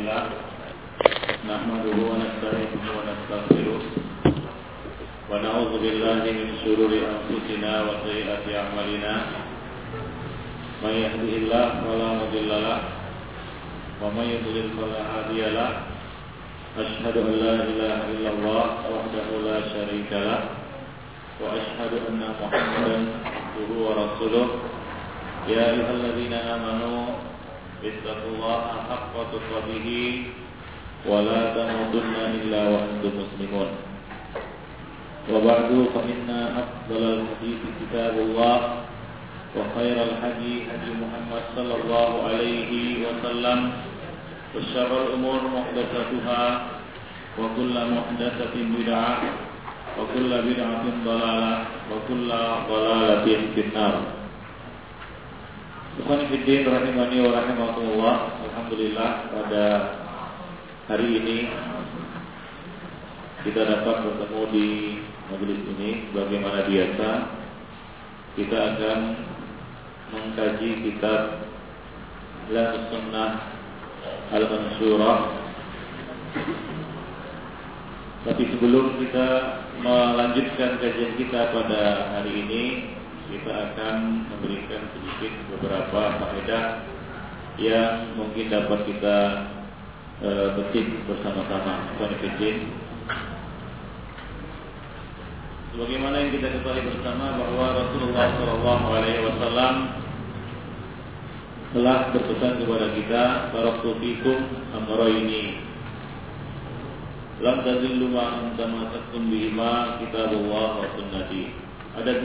لله نحمده ونستعينه ونستغفره ونعوذ بالله من شرور أنفسنا وسيئات أعمالنا من يهده الله فلا مضل له ومن يضلل فلا هادي له أشهد أن لا إله إلا الله وحده لا شريك له وأشهد أن محمدا عبده ورسوله يا أيها الذين آمنوا اتقوا الله حق تقاته ولا تموتن إلا وأنتم مسلمون وبعد فإن أفضل الحديث كتاب الله وخير الهدي هدي محمد صلى الله عليه وسلم وشر الأمور محدثاتها وكل محدثة بدعة وكل بدعة ضلالة وكل ضلالة في النار. Ikhwan fillah rahimani wa rahimakumullah. Alhamdulillah pada hari ini kita dapat bertemu di majelis ini. Bagaimana biasa kita akan mengkaji kitab La Sunnah Al-Mansurah. Tapi sebelum kita melanjutkan kajian kita pada hari ini, kita akan memberikan sedikit beberapa faedah yang mungkin dapat kita petik bersama-sama. Sebagaimana yang kita ketahui bersama bahwa Rasulullah SAW telah berpesan kepada kita, taraktu fikum amrayni lam tadillu ma antamassakum bihima kitabullah wa sunnati. Ada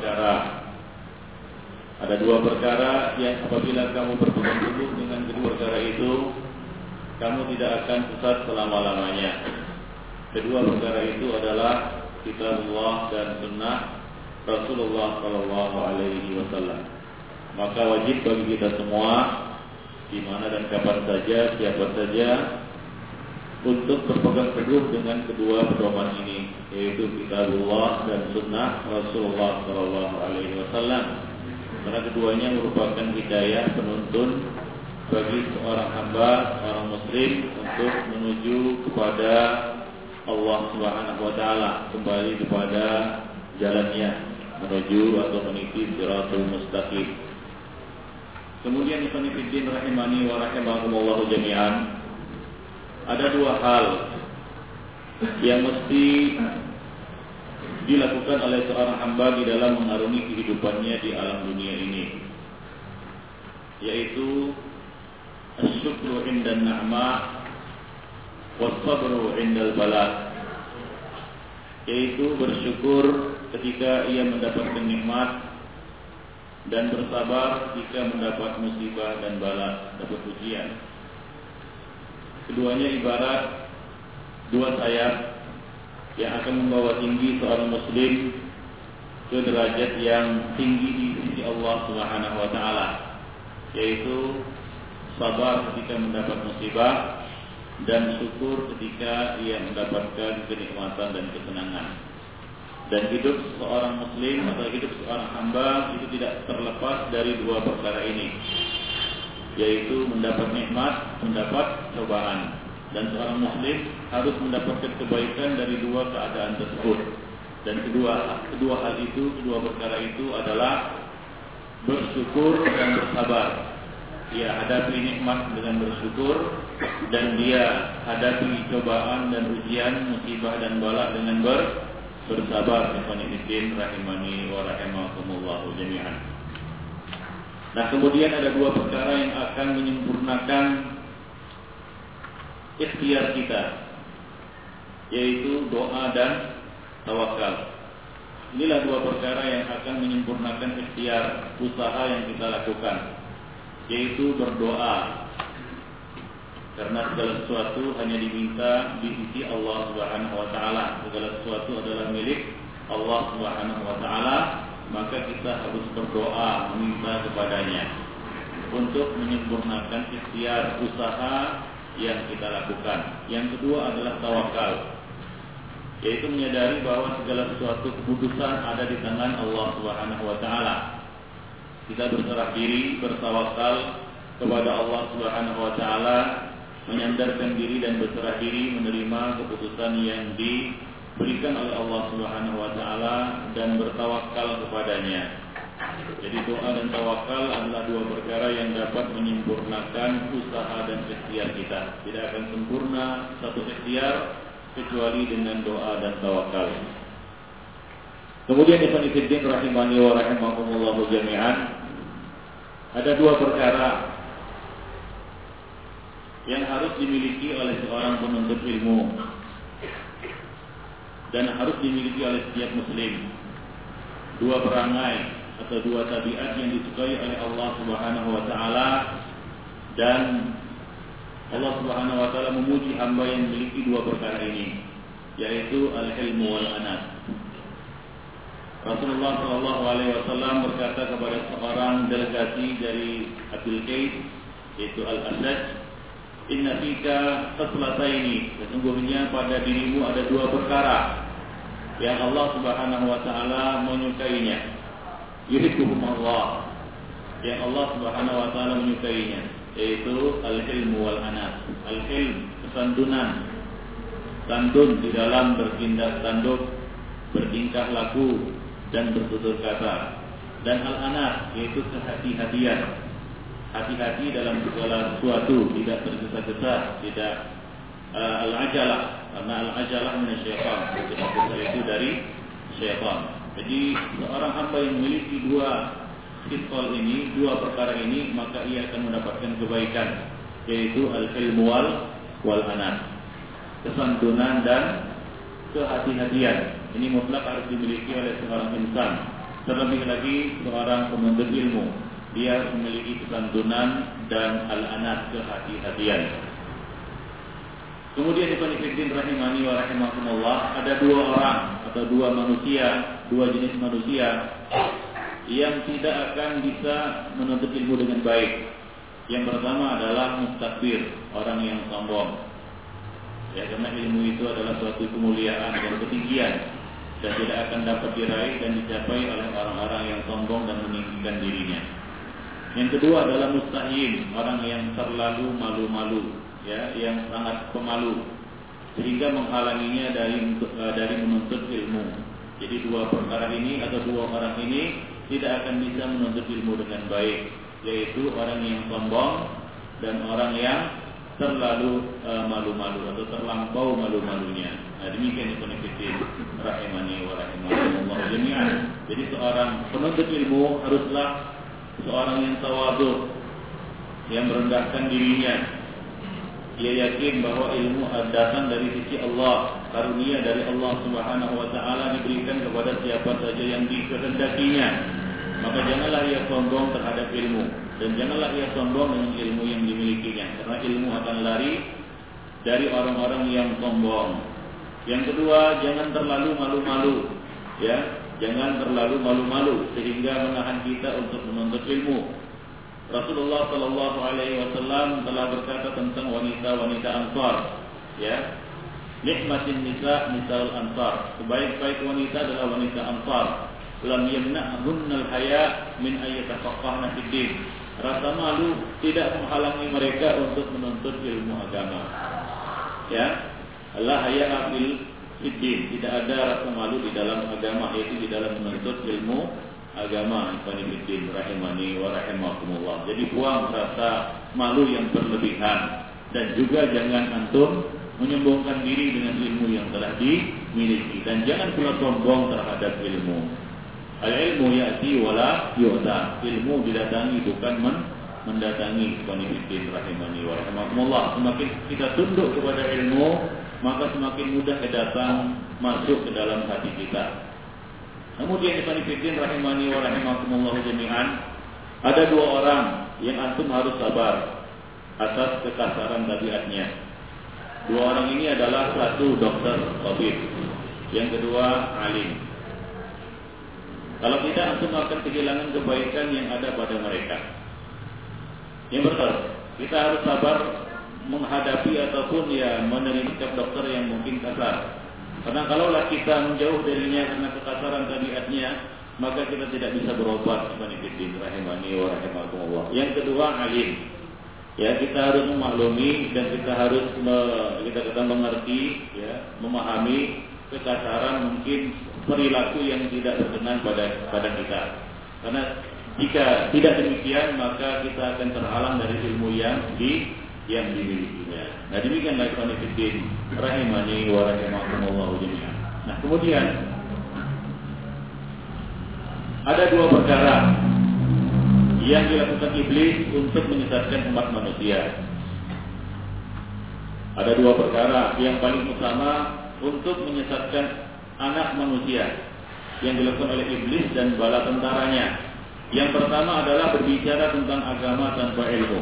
dua perkara yang apabila kamu berpegang teguh dengan kedua perkara itu, kamu tidak akan sesat selama-lamanya. Kedua perkara itu adalah kitabullah dan sunnah Rasulullah sallallahu alaihi wasallam. Maka wajib bagi kita semua, di mana dan kapan saja, siapa saja, untuk berpegang teguh dengan kedua pedoman ini, yaitu kitabullah dan sunnah Rasulullah sallallahu alaihi wasallam. Karena keduanya merupakan hidayah penuntun bagi seorang hamba, seorang muslim untuk menuju kepada Allah Subhanahu wa taala, kembali kepada jalannya, menuju atau meniti shiratal mustaqim. Kemudian ikhwan fillah rahimani wa rahimakumullah jami'an, ada dua hal yang mesti dilakukan oleh seorang hamba di dalam mengarungi kehidupannya di alam dunia ini, yaitu asyukru indan na'ma was-sabru indal bala, yaitu bersyukur ketika ia mendapatkan nikmat dan bersabar jika mendapat musibah dan bala, dapat ujian. Keduanya ibarat dua sayap yang akan membawa tinggi seorang muslim ke derajat yang tinggi di sisi Allah Subhanahu wa taala, yaitu sabar ketika mendapat musibah dan syukur ketika ia mendapatkan kenikmatan dan kesenangan. Dan hidup seorang muslim atau hidup seorang hamba itu tidak terlepas dari dua perkara ini, yaitu mendapat nikmat, mendapat cobaan. Dan seorang muslim harus mendapatkan kebaikan dari dua keadaan tersebut. Dan kedua hal itu, kedua perkara itu adalah bersyukur dan bersabar. Dia hadapi nikmat dengan bersyukur, dan dia hadapi cobaan dan ujian, musibah dan bala dengan bersabar. Ikhwanifiddin rahimani wa rahimakumullah jami'an. Nah, kemudian ada dua perkara yang akan menyempurnakan ikhtiar kita, yaitu doa dan tawakal. Inilah dua perkara yang akan menyempurnakan ikhtiar, usaha yang kita lakukan, yaitu berdoa. Karena segala sesuatu hanya diminta di sisi Allah Subhanahu wa taala. Segala sesuatu adalah milik Allah Subhanahu wa taala, maka kita harus berdoa meminta kepadanya untuk menyempurnakan ikhtiar, usaha yang kita lakukan. Yang kedua adalah tawakal, yaitu menyadari bahwa segala sesuatu keputusan ada di tangan Allah Subhanahu wa taala. Kita berserah diri, bertawakal kepada Allah Subhanahu wa taala menyandarkan diri dan berserah diri menerima keputusan yang diberikan oleh Allah Subhanahu wa taala dan bertawakal kepadanya. Jadi doa dan tawakal adalah dua perkara yang dapat menyempurnakan usaha dan ikhtiar kita. Tidak akan sempurna satu ikhtiar kecuali dengan doa dan tawakal. Kemudian ikhwan fillah rahimani wa rahimakumullah jami'an, ada dua perkara yang harus dimiliki oleh seorang penuntut ilmu dan harus dimiliki oleh setiap muslim. Dua perangai atau dua tabiat yang disukai oleh Allah Subhanahu wa taala, dan Allah Subhanahu wa taala memuji hamba yang memiliki dua perkara ini, yaitu al-ilmu wal anat. Rasulullah sallallahu alaihi wasallam berkata kepada seorang delegasi dari Abdul Qais, yaitu Al-Asad, "Inna fika khaslataini." Sesungguhnya pada dirimu ada dua perkara yang Allah Subhanahu wa taala menyukainya. Yuhibbuhum Allah, yang Allah Subhanahu wa taala menyukainya, yaitu al-ilmu wal anat. Al-ilm, kesantunan, santun di dalam bertindak tanduk, bertingkah laku dan bertutur kata. Dan al-anat, yaitu kehati-hatian, hati-hati dalam segala sesuatu, tidak tergesa-gesa, tidak al-ajalah, karena al-ajalah minasyaitan, itu dari syaitan. Jadi seorang hamba yang memiliki dua khislal ini, dua perkara ini, maka ia akan mendapatkan kebaikan, yaitu al-ilmu wal anat, kesantunan dan kehati-hatian. Ini mutlak harus dimiliki oleh seorang insan. Terlebih lagi seorang penuntut ilmu, dia harus memiliki kesantunan dan al-anat, kehati-hatian. Kemudian ikhwan fillah rahimani wa rahimakumullah, ada dua orang atau dua manusia, dua jenis manusia yang tidak akan bisa menuntut ilmu dengan baik. Yang pertama adalah mustakbir, orang yang sombong. Ya, karena ilmu itu adalah suatu kemuliaan dan ketinggian dan tidak akan dapat diraih dan dicapai oleh orang-orang yang sombong dan meninggikan dirinya. Yang kedua adalah mustahil, orang yang terlalu malu-malu, ya, yang sangat pemalu sehingga menghalanginya dari menuntut ilmu. Jadi dua perkara ini atau dua orang ini tidak akan bisa menuntut ilmu dengan baik, yaitu orang yang sombong dan orang yang terlalu malu-malu atau terlampau malu-malunya. Nah, demikian ikhwan fillah rahimani wa rahimakumullah jami'an. Jadi seorang penuntut ilmu haruslah seorang yang tawadhu, yang merendahkan dirinya. Dia yakin bahwa ilmu datang dari sisi Allah, karunia dari Allah Subhanahu wa taala diberikan kepada siapa saja yang dikehendakinya. Maka janganlah ia sombong terhadap ilmu, dan janganlah ia sombong dengan ilmu yang dimilikinya, karena ilmu akan lari dari orang-orang yang sombong. Yang kedua, jangan terlalu malu-malu, ya, jangan terlalu malu-malu sehingga menahan kita untuk menuntut ilmu. Rasulullah sallallahu alaihi wasallam telah berkata tentang wanita-wanita Ansar, ya, nikmatin nisa nisal Ansar, sebaik-baik wanita adalah wanita Ansar. Lam yamna'hunnal haya min ayyatafaqqahna fid din. Rasa malu tidak menghalangi mereka untuk menuntut ilmu agama. Ya, la haya fil din, tidak ada rasa malu di dalam agama, yaitu di dalam menuntut ilmu agama. Ikhwanifiddin rahimani wa rahimakumullah. Jadi buang rasa malu yang berlebihan, dan juga jangan antum menyombongkan diri dengan ilmu yang telah dimiliki, dan jangan pula sombong terhadap ilmu. Al-ilmu ya'ti wala yu'ta. Ilmu didatangi bukan mendatangi. Ikhwanifiddin rahimani wa rahimakumullah. Semakin kita tunduk kepada ilmu, maka semakin mudah datang masuk ke dalam hati kita. Kemudian ikhwanifiddin rahimani wa rahimakumullah jami'an, ada dua orang yang antum harus sabar atas kekasaran tabiatnya. Dua orang ini adalah, satu dokter tabib, yang kedua alim. Kalau tidak, antum akan kehilangan kebaikan yang ada pada mereka. Yang pertama, kita harus sabar menghadapi ataupun menerima sikap dokter yang mungkin kasar. Karena kalaulah kita menjauh darinya karena kekasaran tabiatnya, maka kita tidak bisa berobat. Rahimani wa rahimakumullah. Yang kedua, alim. Ya, kita harus memaklumi dan kita harus kita mengerti, ya, memahami kekasaran mungkin perilaku yang tidak berkenan pada kita. Karena jika tidak demikian maka kita akan terhalang dari ilmu yang dimilikinya. Nah, demikianlah ikhwan fillah rahimani wa rahimakumullah jami'an. Nah, kemudian ada dua perkara yang dilakukan iblis untuk menyesatkan umat manusia. Ada dua perkara yang paling utama untuk menyesatkan anak manusia yang dilakukan oleh iblis dan bala tentaranya. Yang pertama adalah berbicara tentang agama tanpa ilmu.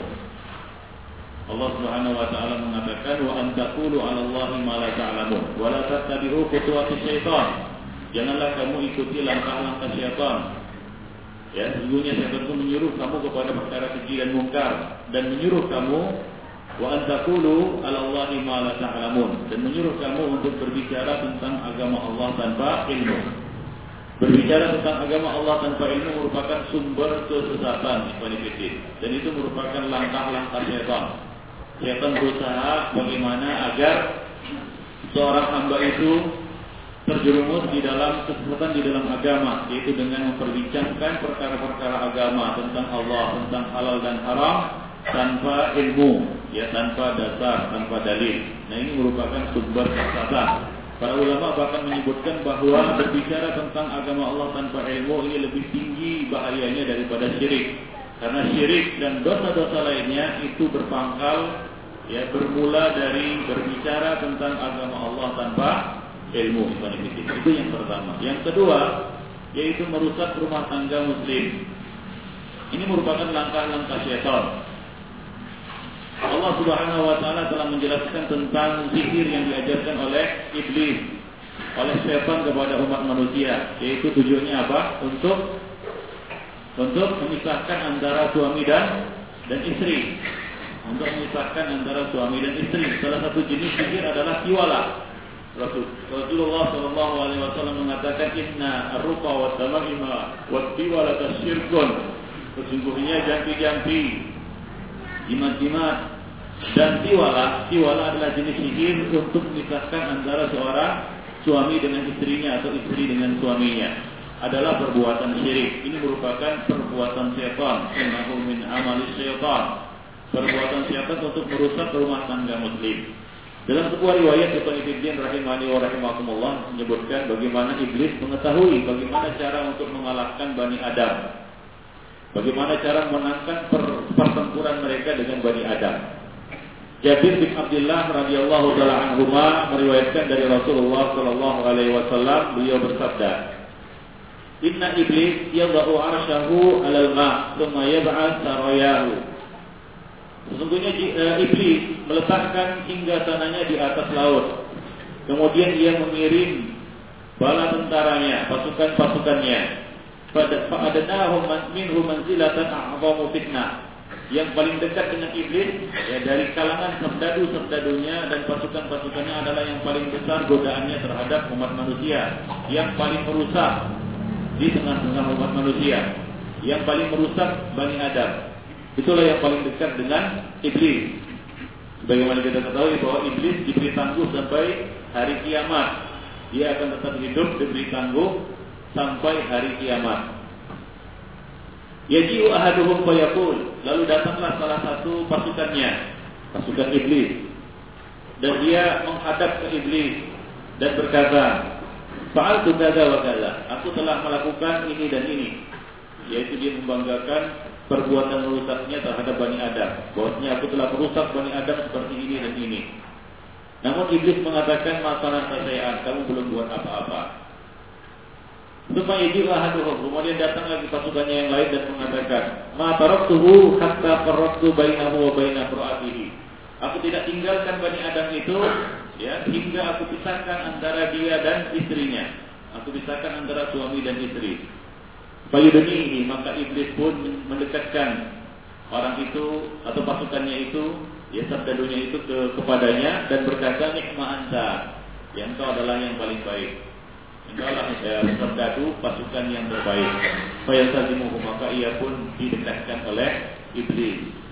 Allah Subhanahu wa taala mengatakan wa an taqulu 'ala Allahi ma la ta'lamun wa la tattabi'u khutuwatis syaitan. Janganlah kamu ikuti langkah-langkah syaitan. Ya, sesungguhnya syaitan itu menyuruh kamu kepada perkara keji dan mungkar dan menyuruh kamu wa an taqulu 'ala Allahi ma la ta'lamun dan menyuruh kamu untuk berbicara tentang agama Allah tanpa ilmu. Berbicara tentang agama Allah tanpa ilmu merupakan sumber kesesatan dan itu merupakan langkah-langkah syaitan. Syaitan berusaha bagaimana agar seorang hamba itu terjerumus di dalam kesesatan di dalam agama, yaitu dengan memperbincangkan perkara-perkara agama tentang Allah, tentang halal dan haram tanpa ilmu, ya, tanpa dasar, tanpa dalil. Nah, ini merupakan sumber kesesatan. Para ulama bahkan menyebutkan bahwa berbicara tentang agama Allah tanpa ilmu ini lebih tinggi bahayanya daripada syirik. Karena syirik dan dosa-dosa lainnya itu berpangkal, ya, bermula dari berbicara tentang agama Allah tanpa ilmu. Itu yang pertama. Yang kedua, yaitu merusak rumah tangga muslim. Ini merupakan langkah-langkah syaitan. Allah Subhanahu wa taala telah menjelaskan tentang sihir yang diajarkan oleh iblis, oleh syaitan kepada umat manusia, yaitu tujuannya apa? Untuk memisahkan antara suami dan istri. Untuk memisahkan antara suami dan istri. Salah satu jenis sihir adalah tiwala. Rasulullah sallallahu alaihi wasallam mengatakan inna ar-ruqa wa tama'ima wa tiwala tasyirkun. Sesungguhnya jampi-jampi, jimat-jimat dan tiwala adalah jenis sihir untuk memisahkan antara seorang suami dengan istrinya atau istri dengan suaminya. Adalah perbuatan syirik. Ini merupakan perbuatan syaitan. Innahu min amali syaitan. Perbuatan syaitan untuk merusak rumah tangga muslim. Dalam sebuah riwayat Ibnu Fiddin rahimani wa rahimakumullah menyebutkan bagaimana iblis mengetahui bagaimana cara untuk mengalahkan Bani Adam. Bagaimana cara menangkan pertempuran mereka dengan Bani Adam. Jabir bin Abdullah radhiyallahu taala anhu meriwayatkan dari Rasulullah sallallahu alaihi wasallam, beliau bersabda, "Inna iblis yadha'u 'arsyahu 'alal ma', tsumma yab'ats sarayahu." Sesungguhnya iblis meletakkan singgasananya di atas laut. Kemudian ia mengirim bala tentaranya, pasukan-pasukannya. Fa'adnahum minhum manzilatan a'zamu fitnah. Yang paling dekat dengan iblis, ya, dari kalangan serdadu-serdadunya dan pasukan-pasukannya adalah yang paling besar godaannya terhadap umat manusia, yang paling merusak di tengah-tengah umat manusia, yang paling merusak Bani Adam. Itulah yang paling dekat dengan iblis. Bagaimana kita ketahui bahwa iblis diberi tangguh sampai hari kiamat. Dia akan tetap hidup diberi tangguh sampai hari kiamat. Yaji'u ahaduhum fayaqul, lalu datanglah salah satu pasukannya, pasukan iblis, dan dia menghadap ke iblis dan berkata, "Fa'altu kadza wa kadza." Aku telah melakukan ini dan ini. Yaitu dia membanggakan perbuatan merusaknya terhadap Bani Adam. Bahwasanya aku telah merusak Bani Adam seperti ini dan ini. Namun iblis mengatakan, "Masalah saya, kamu belum buat apa-apa." Kemudian datang lagi pasukannya yang lain dan mengatakan, "Ma taraktuhu hatta farraqtu bainahu wa baina imra'atihi." Aku tidak tinggalkan Bani Adam itu, ya, hingga aku pisahkan antara dia dan istrinya. Aku pisahkan antara suami dan istri. Fayudnihi, maka iblis pun mendekatkan orang itu atau pasukannya itu, ya, serdadunya itu kepadanya dan berkata, "Nikma anta, yang engkau adalah yang paling baik. Engkau adalah serdadu pasukan yang terbaik." Fayasazimuhu, maka ia pun didekatkan oleh iblis.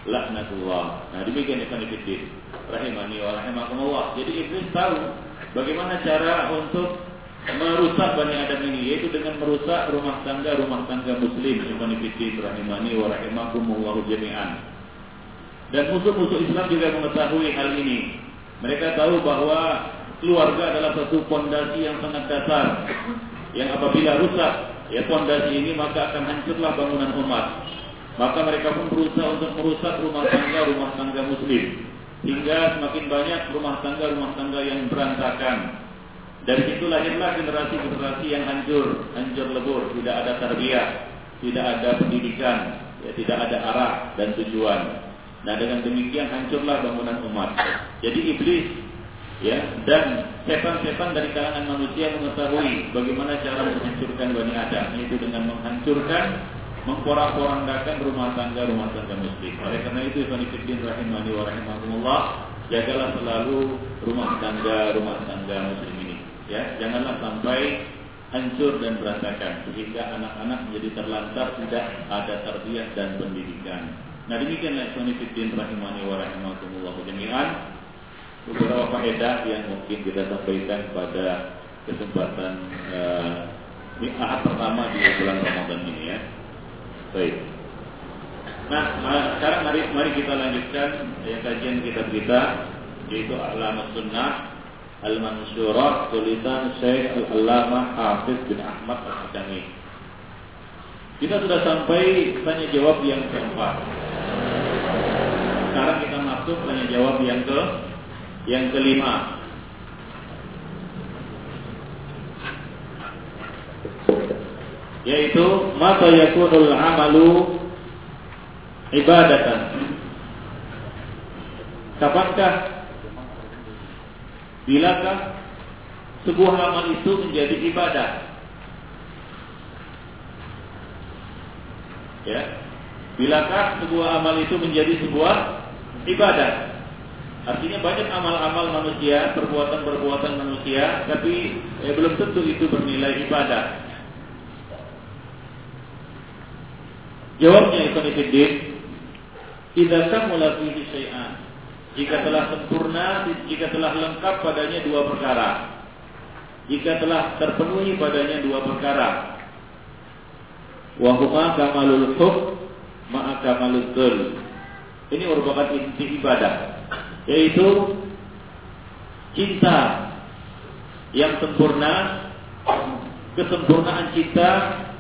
laknatullah. Nah, demikian ikhwan fillah rahimani wa rahimakumullah. Jadi iblis tahu bagaimana cara untuk merusak Bani Adam ini, yaitu dengan merusak rumah tangga muslim. Ikhwan fillah rahimani wa rahimakumullah jami'an. Dan musuh-musuh Islam juga mengetahui hal ini. Mereka tahu bahwa keluarga adalah satu fondasi yang sangat dasar, yang apabila rusak ya fondasi ini, maka akan hancurlah bangunan umat. Maka mereka pun berusaha untuk merusak rumah tangga muslim, hingga semakin banyak rumah tangga yang berantakan. Dari situ lahirlah generasi yang hancur lebur, tidak ada tarbiyah, tidak ada pendidikan, ya, tidak ada arah dan tujuan. Nah, dengan demikian hancurlah bangunan umat. Jadi iblis ya dan setan-setan dari kalangan manusia mengetahui bagaimana cara menghancurkan Bani Adam, yaitu dengan mengporak-porandakan rumah tangga muslim. Oleh karena itu, ikhwan fillah rahimani wa rahimakumullah, jagalah selalu rumah tangga muslim ini. Ya, janganlah sampai hancur dan berantakan sehingga anak-anak menjadi terlantar, tidak ada tarbiyah dan pendidikan. Nah, demikianlah ikhwan fillah rahimani wa rahimakumullah jami'an beberapa faedah yang mungkin kita sampaikan pada kesempatan ahad pertama di bulan Ramadan ini ya. Baik. Nah, sekarang mari kita lanjutkan kajian kitab kita, yaitu A'lamus Sunnah Al-Mansyurah, tulisan Syekh Al-Allamah Hafiz bin Ahmad Al-Hakami. Kita sudah sampai tanya jawab yang keempat. Sekarang kita masuk tanya jawab yang kelima. Yaitu mata yakunul amalu ibadatan. Kapankah, bilakah sebuah amal itu menjadi ibadah? Ya, bilakah sebuah amal itu menjadi sebuah ibadah? Artinya banyak amal-amal manusia, perbuatan-perbuatan manusia, tapi belum tentu itu bernilai ibadah. Jawabnya ikhwan fillah, idza kamula fihi syai'an, jika telah sempurna, jika telah lengkap padanya dua perkara, jika telah terpenuhi padanya dua perkara, wa huma kamalul hub ma'a kamalul dzul. Ini merupakan inti ibadah, yaitu cinta yang sempurna, kesempurnaan cinta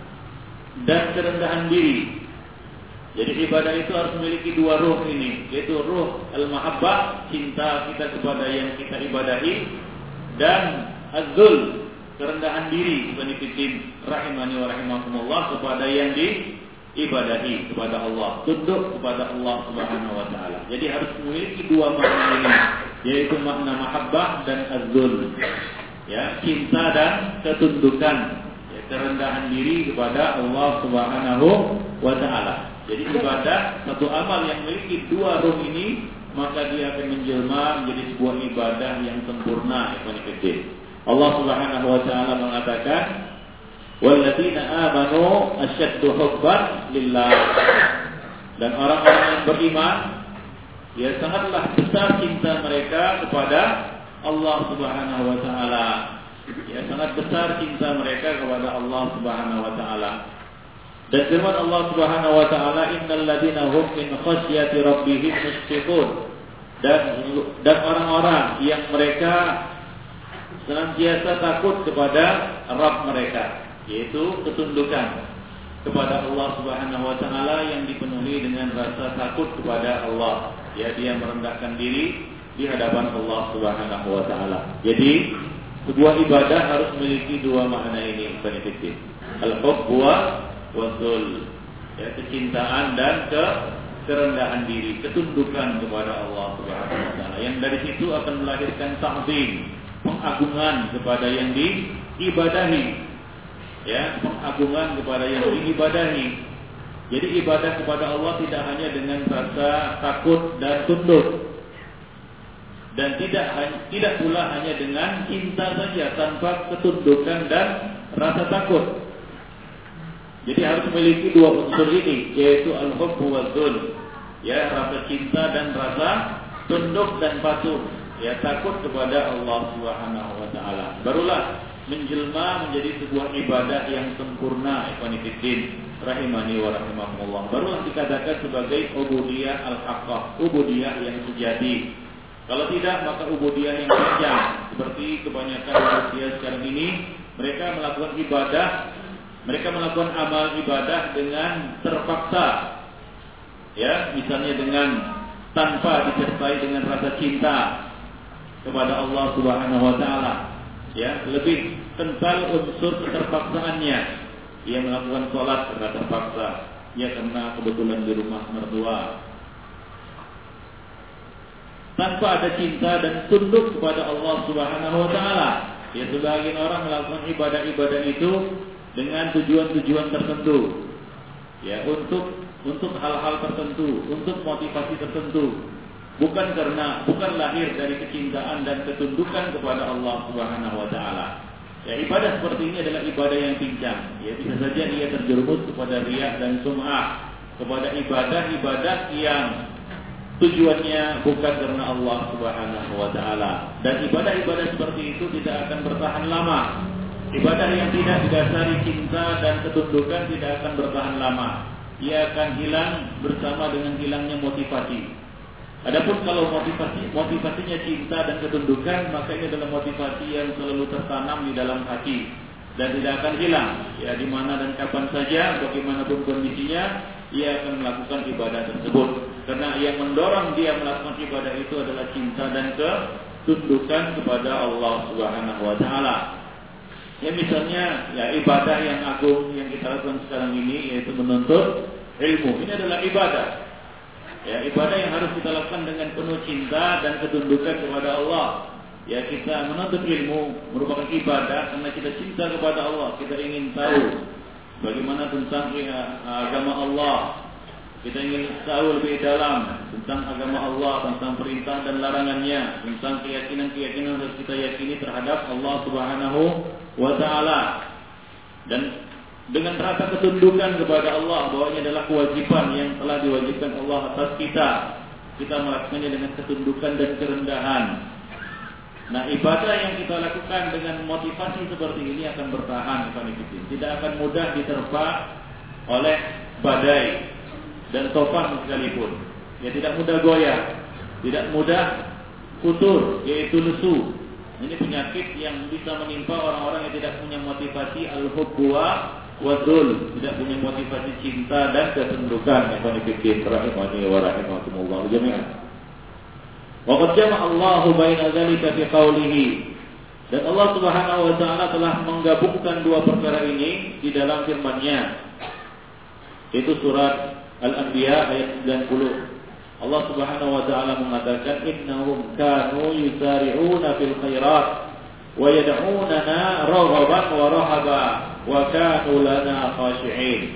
dan kerendahan diri. Jadi ibadah itu harus memiliki dua ruh ini, yaitu ruh al-mahabbah, cinta kita kepada yang kita ibadahi, dan az-zul, kerendahan diri, rahimani wa rahimakumullah, kepada yang diibadahi, kepada Allah, tunduk kepada Allah Subhanahu wa taala. Jadi harus memiliki dua makna ini, yaitu makna mahabbah dan az-zul. Ya, cinta dan ketundukan, ya, kerendahan diri kepada Allah Subhanahu wa taala. Jadi ibadah, satu amal yang memiliki dua ruh ini, maka dia akan menjelma menjadi sebuah ibadah yang sempurna. Allah Subhanahu wa taala mengatakan, walladzina amanu asyaddu hubban lillah. Dan orang-orang yang beriman, ya sangatlah besar cinta mereka kepada Allah Subhanahu wa taala. Ya sangat besar cinta mereka kepada Allah Subhanahu wa taala. Dan firman Allah Subhanahu wa taala, innal ladzina hum min khasyati rabbihim mushfiqun. Dan orang-orang yang mereka senantiasa takut kepada Rabb mereka, yaitu ketundukan kepada Allah Subhanahu wa taala yang dipenuhi dengan rasa takut kepada Allah. Ya, dia merendahkan diri di hadapan Allah Subhanahu wa taala. Jadi sebuah ibadah harus memiliki dua makna ini, benefisit. Al-hubb wasul, ya, kecintaan dan kerendahan diri, ketundukan kepada Allah Subhanahu wa taala. Yang dari situ akan melahirkan ta'zim, pengagungan kepada yang diibadahi. Ya, pengagungan kepada yang diibadahi. Jadi ibadah kepada Allah tidak hanya dengan rasa takut dan tunduk, dan tidak pula hanya dengan cinta saja tanpa ketundukan dan rasa takut. Jadi harus memiliki dua unsur ini, yaitu al-hubb wa dzul, ya, rasa cinta dan rasa tunduk dan patuh, ya, takut kepada Allah Subhanahu wa taala. Barulah menjelma menjadi sebuah ibadah yang sempurna, ikhwan fillah rahimani wa rahimakumullah. Barulah dikatakan sebagai ubudiyah al-haqqah, ubudiyah yang sejati. Kalau tidak, maka ubudiyah yang panjang. Seperti kebanyakan manusia sekarang ini, mereka melakukan ibadah, mereka melakukan amal ibadah dengan terpaksa. Ya, misalnya dengan tanpa disertai dengan rasa cinta kepada Allah Subhanahu wa taala. Ya, lebih kental unsur keterpaksaannya. Ia melakukan sholat karena terpaksa, ya karena kebetulan di rumah mertua. Tanpa ada cinta dan tunduk kepada Allah Subhanahu wa taala. Ya, sebagian orang melakukan ibadah-ibadah itu dengan tujuan-tujuan tertentu. Ya, untuk hal-hal tertentu, untuk motivasi tertentu. Bukan lahir dari kecintaan dan ketundukan kepada Allah Subhanahu wa taala. Ya, ibadah seperti ini adalah ibadah yang pincang. Ya, bisa saja ia terjerumus kepada riya dan sum'ah, kepada ibadah-ibadah yang tujuannya bukan karena Allah Subhanahu wa taala. Dan ibadah-ibadah seperti itu tidak akan bertahan lama. Ibadah yang tidak didasari cinta dan ketundukan tidak akan bertahan lama. Ia akan hilang bersama dengan hilangnya motivasi. Adapun kalau motivasinya cinta dan ketundukan, maka ini adalah motivasi yang selalu tertanam di dalam hati dan tidak akan hilang. Ya, di mana dan kapan saja, bagaimanapun kondisinya, ia akan melakukan ibadah tersebut. Karena yang mendorong dia melakukan ibadah itu adalah cinta dan ketundukan kepada Allah Subhanahu wa taala. Ya, misalnya, ya, ibadah yang agung yang kita lakukan sekarang ini, yaitu menuntut ilmu. Ini adalah ibadah. Ya, ibadah yang harus kita lakukan dengan penuh cinta dan ketundukan kepada Allah. Ya, kita menuntut ilmu merupakan ibadah karena kita cinta kepada Allah. Kita ingin tahu bagaimana tentang agama Allah. Kita ingin tahu lebih dalam tentang agama Allah, tentang perintah dan larangannya, tentang keyakinan-keyakinan yang harus kita yakini terhadap Allah Subhanahu wa taala. Dan dengan rasa ketundukan kepada Allah bahwa ini adalah kewajiban yang telah diwajibkan Allah atas kita. Kita melakukannya dengan ketundukan dan kerendahan. Nah, ibadah yang kita lakukan dengan motivasi seperti ini akan bertahan, tidak akan mudah diterpa oleh badai dan topan sekalipun. Ya, tidak mudah goyah, tidak mudah futur, yaitu lesu. Ini penyakit yang bisa menimpa orang-orang yang tidak punya motivasi al-hubbu wadul, tidak punya motivasi cinta dan ketundukan. Rahimani wa rahimakumullah jami'an. Wa qad jama'a Allahu baina dzalika fi qawlihi. Dan Allah Subhanahu wa taala telah menggabungkan dua perkara ini di dalam firman-Nya. Itu surat Al-Anbiya ayat 90. Allah Subhanahu wa taala mengatakan innahum kanu yusari'una fil khairat wa yad'unana raghaban wa rahaba wa kanu lana khashi'in.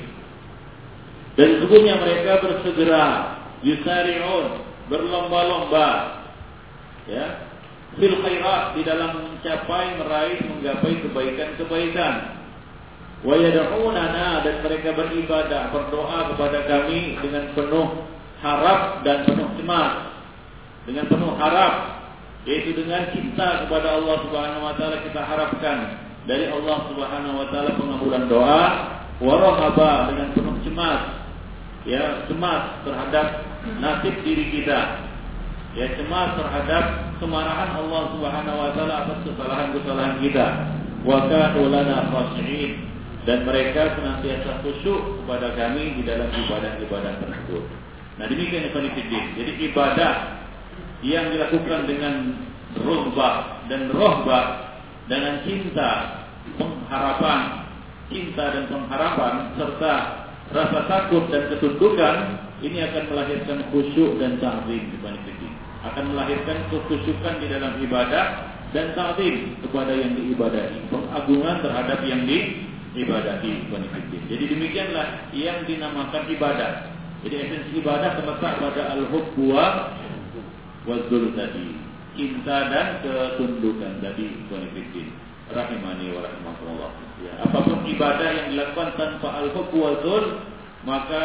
Dan sesungguhnya mereka bersegera, yusari'un, berlomba-lomba, ya, fil khairat, di dalam mencapai, meraih, menggapai kebaikan-kebaikan. Wa yad'unana, dan mereka beribadah, berdoa kepada kami dengan penuh harap dan penuh cemas. Dengan penuh harap, yaitu dengan cinta kepada Allah Subhanahu wa taala, kita harapkan dari Allah Subhanahu wa taala pengabulan doa. Wa rahaba, dengan penuh cemas, ya, cemas terhadap nasib diri kita, ya, cemas terhadap kemarahan Allah Subhanahu wa taala atas kesalahan-kesalahan kita. Wa kanu lana khashi'in, dan mereka senantiasa khusyuk kepada kami di dalam ibadah-ibadah tersebut. Nah, demikian ikhwan fillah. Jadi ibadah yang dilakukan dengan rughbah dan rohbah, dengan cinta, pengharapan, cinta dan pengharapan serta rasa takut dan ketundukan, ini akan melahirkan khusyuk dan ta'zim ikhwan fillah. Akan melahirkan kekhusyukan di dalam ibadah dan ta'zim kepada yang diibadahi, pengagungan terhadap yang diibadahi ikhwan fillah. Jadi demikianlah yang dinamakan ibadah. Jadi esensi ibadah terletak pada al-hubbu wadzul tadi, cinta dan ketundukan tadi, konfidin. Rahimani wa rahimakumullah. Ya, apapun ibadah yang dilakukan tanpa al-hubbu wadzul, maka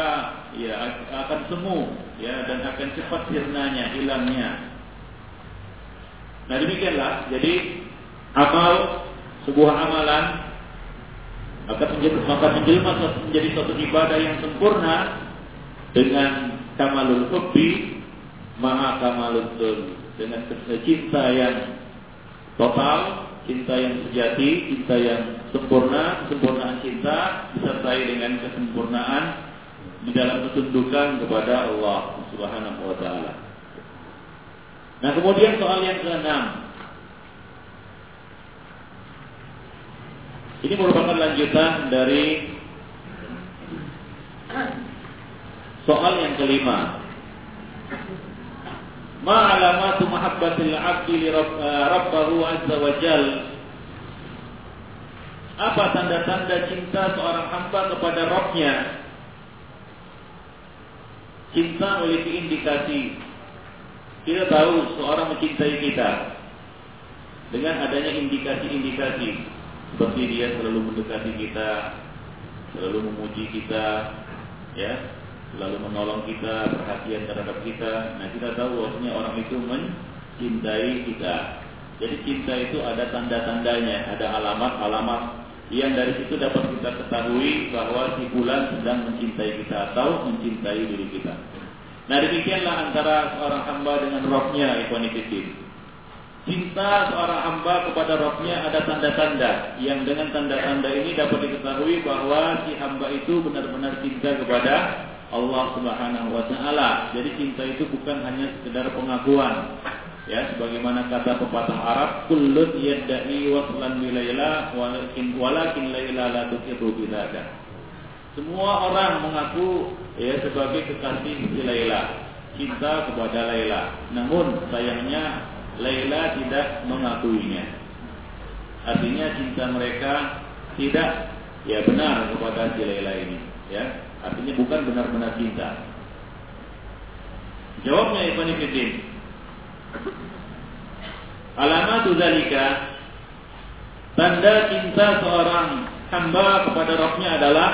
ya akan semu, ya, dan akan cepat sirnanya, hilangnya. Nah demikianlah, jadi amal, sebuah amalan akan menjadi suatu ibadah yang sempurna dengan kamalul hubbi ma'a kamalul dzul, dengan cinta yang total, cinta yang sejati, cinta yang sempurna, kesempurnaan cinta disertai dengan kesempurnaan di dalam ketundukan kepada Allah Subhanahu wa taala. Nah, kemudian soal yang ke-6. Ini merupakan lanjutan dari soal yang ke-5. Ma alamatu mahabbatil 'abdi li rabbahu azza wa jal. Apa tanda-tanda cinta seorang hamba kepada Rabb-nya? Cinta memiliki indikasi. Kita tahu seorang mencintai kita dengan adanya indikasi-indikasi, seperti dia selalu mendekati kita, selalu memuji kita, ya, selalu menolong kita, perhatian terhadap kita. Nah, kita tahu bahwasanya orang itu mencintai kita. Jadi cinta itu ada tanda-tandanya, ada alamat-alamat yang dari situ dapat kita ketahui bahwa si fulan sedang mencintai kita atau mencintai diri kita. Nah, demikianlah antara seorang hamba dengan Rabb-nya, ikhwan fillah. Cinta seorang hamba kepada Rabb-nya ada tanda-tanda yang dengan tanda-tanda ini dapat diketahui bahwa si hamba itu benar-benar cinta kepada Allah Subhanahu wa taala. Jadi cinta itu bukan hanya sekedar pengakuan. Ya, sebagaimana kata pepatah Arab, kullun yadda'i waslan bi Laila walakin Laila la tuqiru bidada. Semua orang mengaku ya sebagai kekasih si Laila, cinta kepada Laila. Namun sayangnya Laila tidak mengakuinya. Artinya cinta mereka tidak ya benar kepada si Laila ini, ya. Artinya bukan benar-benar cinta. Jawabnya Ibnu Fiddin. Alamatu dzalika, tanda cinta seorang hamba kepada Rabb-nya adalah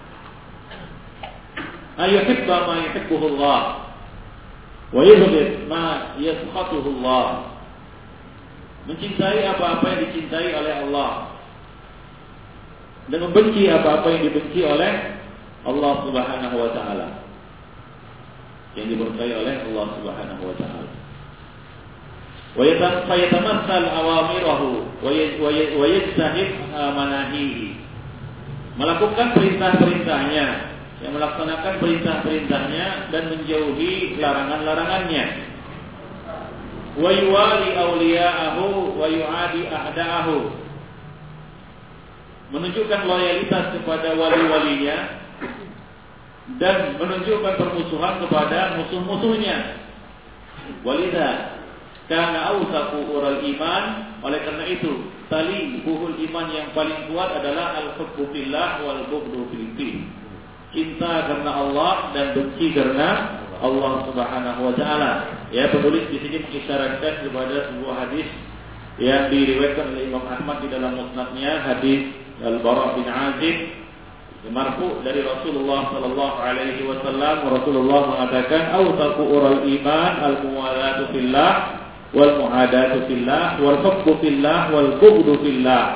ayyuhibba ma yuhibbuhu Allah wa yubghid ma yaskhatuhu Allah. Mencintai apa-apa yang dicintai oleh Allah dan membenci apa-apa yang dibenci oleh Allah Subhanahu wa taala, yang diberkahi oleh Allah Subhanahu wa taala. Wa yatamassal awamirahu wa yajtanib manahihi. Melakukan perintah-perintahnya, yang melaksanakan perintah-perintahnya dan menjauhi larangan-larangannya. Wa yuwali awliya'ahu wa yu'adi a'da'ahu. Menunjukkan loyalitas kepada wali-walinya dan menunjukkan permusuhan kepada musuh-musuhnya. Walidha kana awsaqu ural iman. Oleh karena itu, tali buhul iman yang paling kuat adalah al-hubbu fillah wal bughdu fillah. Cinta karena Allah dan benci karena Allah Subhanahu wa taala. Ya, penulis di sini mengisyaratkan kepada sebuah hadis yang diriwayatkan oleh Imam Ahmad di dalam musnadnya, hadis Al-Bara bin Azib marfu dari Rasulullah sallallahu alaihi wasallam. Rasulullah mengatakan, "Awsaqu ural iman al-muwalatu fillah wal muadatu fillah wal hubbu fillah wal bughdu fillah."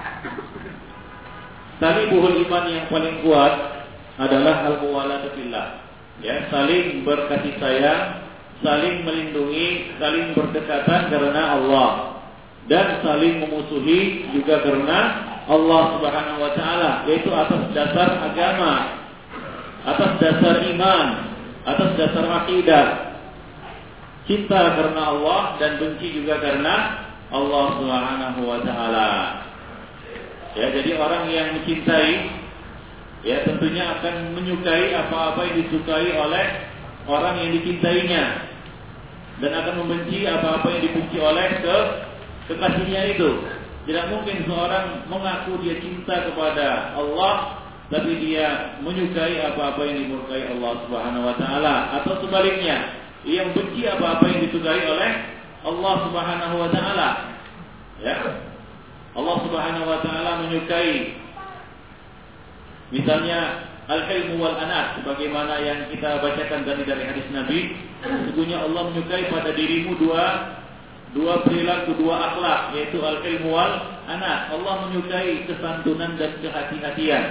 Tali buhul iman yang paling kuat adalah al-muwalatu fillah. Ya, saling berkasih sayang, saling melindungi, saling berdekatan karena Allah, dan saling memusuhi juga karena Allah Subhanahu wa taala, yaitu atas dasar agama, atas dasar iman, atas dasar akidah. Cinta karena Allah dan benci juga karena Allah Subhanahu wa taala. Ya, jadi orang yang mencintai ya tentunya akan menyukai apa-apa yang disukai oleh orang yang dicintainya, dan akan membenci apa-apa yang dibenci oleh kekasihnya itu. Tidak mungkin seorang mengaku dia cinta kepada Allah tapi dia menyukai apa-apa yang dimurkai Allah Subhanahu wa taala, atau sebaliknya, ia membenci apa-apa yang disukai oleh Allah Subhanahu wa taala. Ya. Allah Subhanahu wa taala menyukai misalnya al-hilmu wal anat, sebagaimana yang kita bacakan tadi dari hadis Nabi. Sesungguhnya Allah menyukai pada dirimu dua perilaku, dua akhlak, yaitu al-hilmu wal anat. Allah menyukai kesantunan dan kehati-hatian.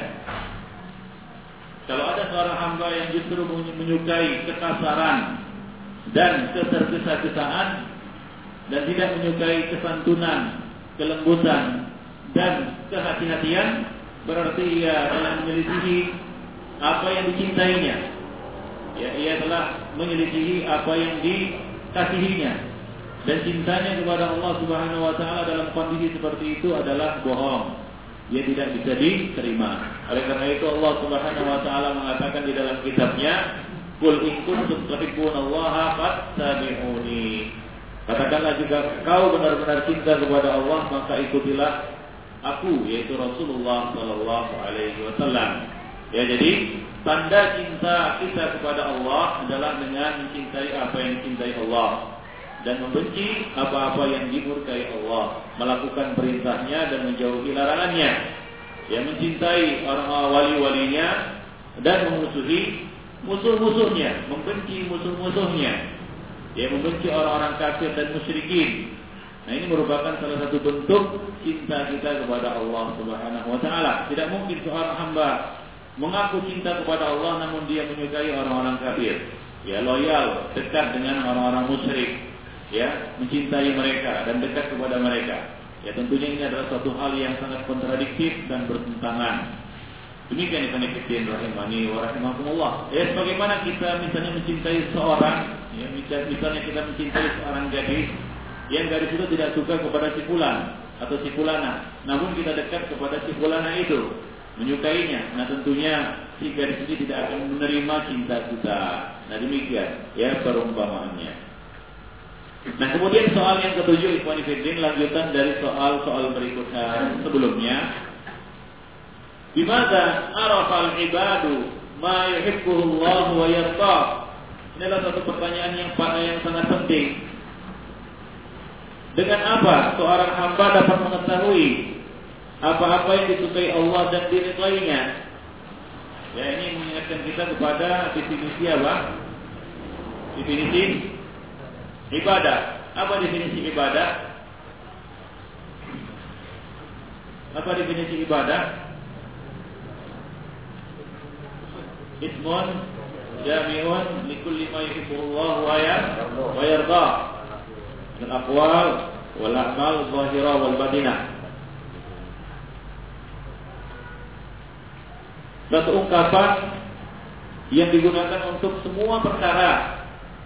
Kalau ada seorang hamba yang justru menyukai kekasaran dan ketergesa-gesaan dan tidak menyukai kesantunan, kelembutan dan kehati-hatian, berarti ia telah menyelisihi apa yang dicintainya. Ya, ia telah menyelisihi apa yang dikasihinya. Dan cintanya kepada Allah Subhanahu wa taala dalam kondisi seperti itu adalah bohong. Dia tidak bisa diterima. Oleh karena itu Allah Subhanahu wa taala mengatakan di dalam kitabnya, "Qul in kuntum tuhibbunallaha fattabi'uni." Katakanlah, jika kau benar-benar cinta kepada Allah, maka ikutilah aku, yaitu Rasulullah sallallahu alaihi wasallam. Ya, jadi tanda cinta kita kepada Allah adalah dengan mencintai apa yang dicintai Allah dan membenci apa-apa yang dimurkai Allah, melakukan perintahnya dan menjauhi larangannya. Ya, mencintai orang wali-walinya dan memusuhi musuh-musuhnya, membenci musuh-musuhnya. Ya, membenci orang-orang kafir dan musyrikin. Nah, ini merupakan salah satu bentuk cinta kita kepada Allah Subhanahu wa taala. Tidak mungkin seorang hamba mengaku cinta kepada Allah namun dia menyukai orang-orang kafir. Ya, loyal, dekat dengan orang-orang musyrik. Ya, mencintai mereka dan dekat kepada mereka. Ya, tentunya ini adalah suatu hal yang sangat kontradiktif dan bertentangan. Demikian ikhwan fillah rahimani wa rahimakumullah. Ya, sebagaimana kita misalnya mencintai seorang, ya, misalnya kita mencintai seorang gadis, yang gadis itu tidak suka kepada si fulan atau si fulana, namun kita dekat kepada si fulana itu, menyukainya. Nah, tentunya si gadis ini tidak akan menerima cinta kita. Nah, demikian ya perumpamaannya. Nah, kemudian soal yang ketujuh, ikhwan fillah, lanjutan dari soal-soal berikutnya sebelumnya. Bimada arafal ibadu ma yuhibbuhu Allah wa yarda. Ini adalah satu pertanyaan yang sangat penting. Dengan apa seorang hamba dapat mengetahui apa-apa yang disukai Allah dan diridainya? Ya, ini mengingatkan kita kepada definisi apa? Definisi ibadah. Apa definisi ibadah? Apa definisi ibadah? Ismun jami'un likulli ma yuhibbu Allah wa yarda. Al-aqwal wal a'mal zahirah wal batinah. Satu ungkapan yang digunakan untuk semua perkara